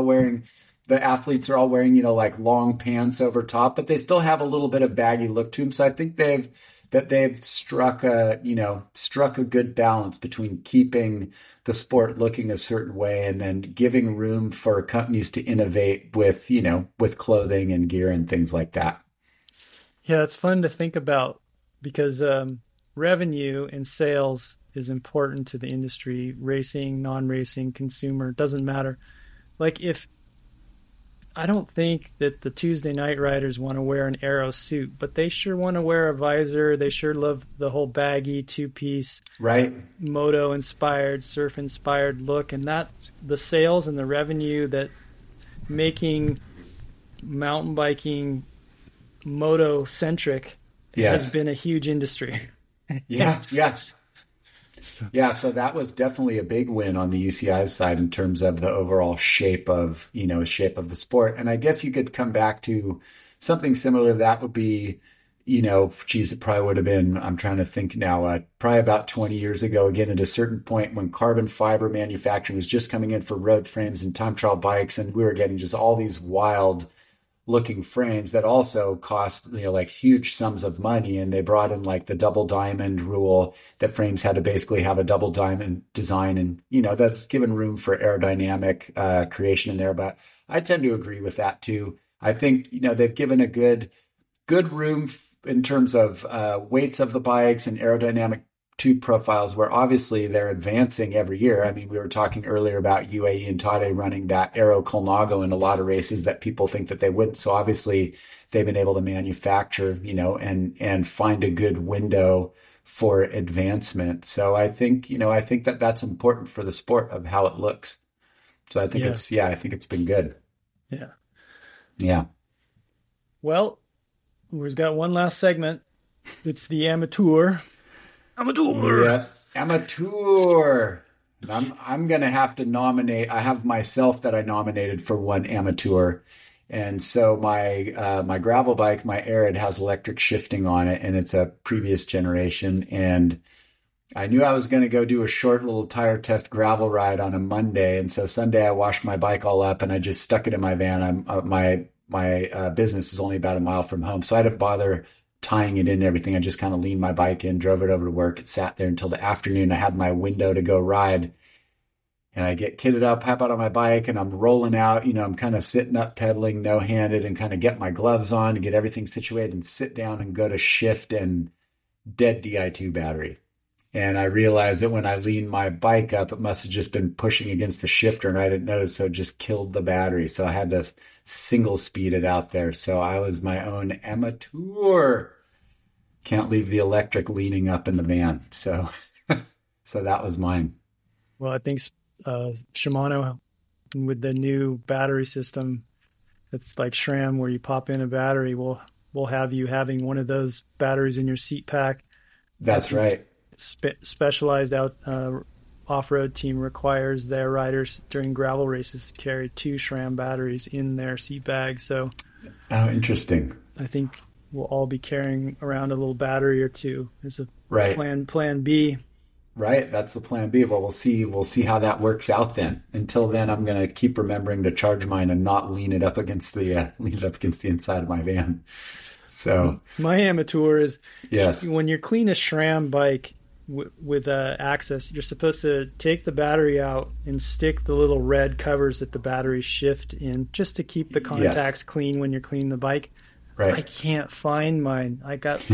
S3: the athletes are all wearing, long pants over top, but they still have a little bit of baggy look to them. So I think they've struck a good balance between keeping the sport looking a certain way and then giving room for companies to innovate with clothing and gear and things like that.
S1: Yeah, it's fun to think about because revenue and sales is important to the industry, racing, non-racing, consumer, doesn't matter. Like I don't think that the Tuesday night riders want to wear an Aero suit, but they sure want to wear a visor. They sure love the whole baggy two-piece,
S3: right,
S1: moto-inspired, surf-inspired look. And that's the sales and the revenue that making mountain biking moto-centric has been a huge industry.
S3: Yeah. So that was definitely a big win on the UCI's side in terms of the overall shape of the sport. And I guess you could come back to something similar to that would be, it probably would have been, I'm trying to think now, probably about 20 years ago, again, at a certain point when carbon fiber manufacturing was just coming in for road frames and time trial bikes. And we were getting just all these wild looking frames that also cost like huge sums of money, and they brought in like the double diamond rule that frames had to basically have a double diamond design, and that's given room for aerodynamic creation in there. But I tend to agree with that too. I think they've given a good room in terms of weights of the bikes and aerodynamic tube profiles, where obviously they're advancing every year. I mean, we were talking earlier about UAE and Tade running that Aero Colnago in a lot of races that people think that they wouldn't. So obviously they've been able to manufacture, and find a good window for advancement. So I think that that's important for the sport of how it looks. So I think I think it's been good.
S1: Yeah.
S3: Yeah.
S1: Well, we've got one last segment. It's the amateur.
S3: Yeah, amateur. I'm going to have to nominate. I have myself that I nominated for one amateur. And so my gravel bike, my Arid, has electric shifting on it, and it's a previous generation. And I knew I was going to go do a short little tire test gravel ride on a Monday. And so Sunday I washed my bike all up and I just stuck it in my van. My business is only about a mile from home, so I didn't bother tying it in and everything. I just kind of leaned my bike in, drove it over to work. It sat there until the afternoon. I had my window to go ride, and I get kitted up, hop out on my bike, and I'm rolling out. I'm kind of sitting up, pedaling, no-handed, and kind of get my gloves on to get everything situated and sit down and go to shift, and dead Di2 battery. And I realized that when I leaned my bike up, it must have just been pushing against the shifter, and I didn't notice, so it just killed the battery. So I had to single speed it out there. So I was my own amateur. Can't leave the electric leaning up in the van. So that was mine.
S1: Well, I think Shimano, with the new battery system, it's like SRAM, where you pop in a battery, will have you having one of those batteries in your seat pack.
S3: That's right.
S1: Specialized off-road team requires their riders during gravel races to carry 2 SRAM batteries in their seat bags. So,
S3: interesting.
S1: I think we'll all be carrying around a little battery or two as a plan B.
S3: Right, that's the plan B. Well, we'll see how that works out then. Until then, I'm going to keep remembering to charge mine and not lean it up against the inside of my van. So
S1: my amateur is
S3: yes.
S1: When you clean a SRAM bike with access, you're supposed to take the battery out and stick the little red covers that the batteries shift in, just to keep the contacts clean when you're cleaning the bike.
S3: Right.
S1: I can't find mine. I got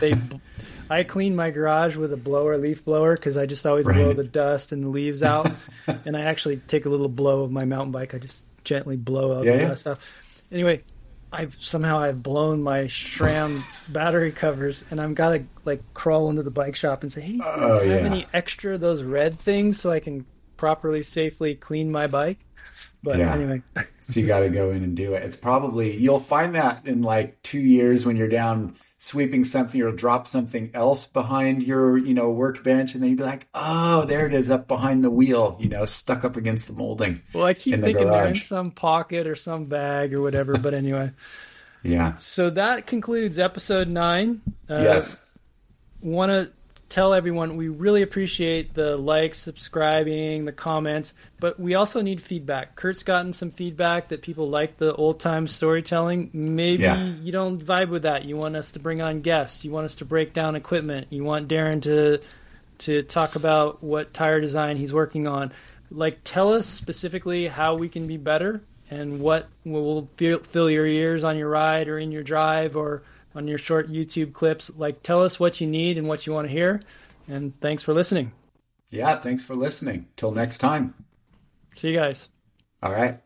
S1: I clean my garage with a leaf blower, because I just always blow the dust and the leaves out. And I actually take a little blow of my mountain bike. I just gently blow out the dust off. Anyway, I've blown my SRAM battery covers, and I'm gotta crawl into the bike shop and say, hey, do you have any extra of those red things so I can properly, safely clean my bike? But anyway.
S3: So you got to go in and do it. It's probably, you'll find that in 2 years when you're down sweeping something, or drop something else behind your, workbench, and then you'd be like, oh, there it is up behind the wheel, stuck up against the molding.
S1: Well, I keep thinking they're in some pocket or some bag or whatever, but anyway.
S3: Yeah.
S1: So that concludes episode 9.
S3: Yes.
S1: Want to tell everyone we really appreciate the likes, subscribing, the comments, but we also need feedback. Kurt's gotten some feedback that people like the old time storytelling. Maybe you don't vibe with that. You want us to bring on guests. You want us to break down equipment. You want Darren to talk about what tire design he's working on. Tell us specifically how we can be better and what will fill your ears on your ride or in your drive, or on your short YouTube clips. Like, tell us what you need and what you want to hear. And thanks for listening.
S3: Yeah, thanks for listening. Till next time.
S1: See you guys.
S3: All right.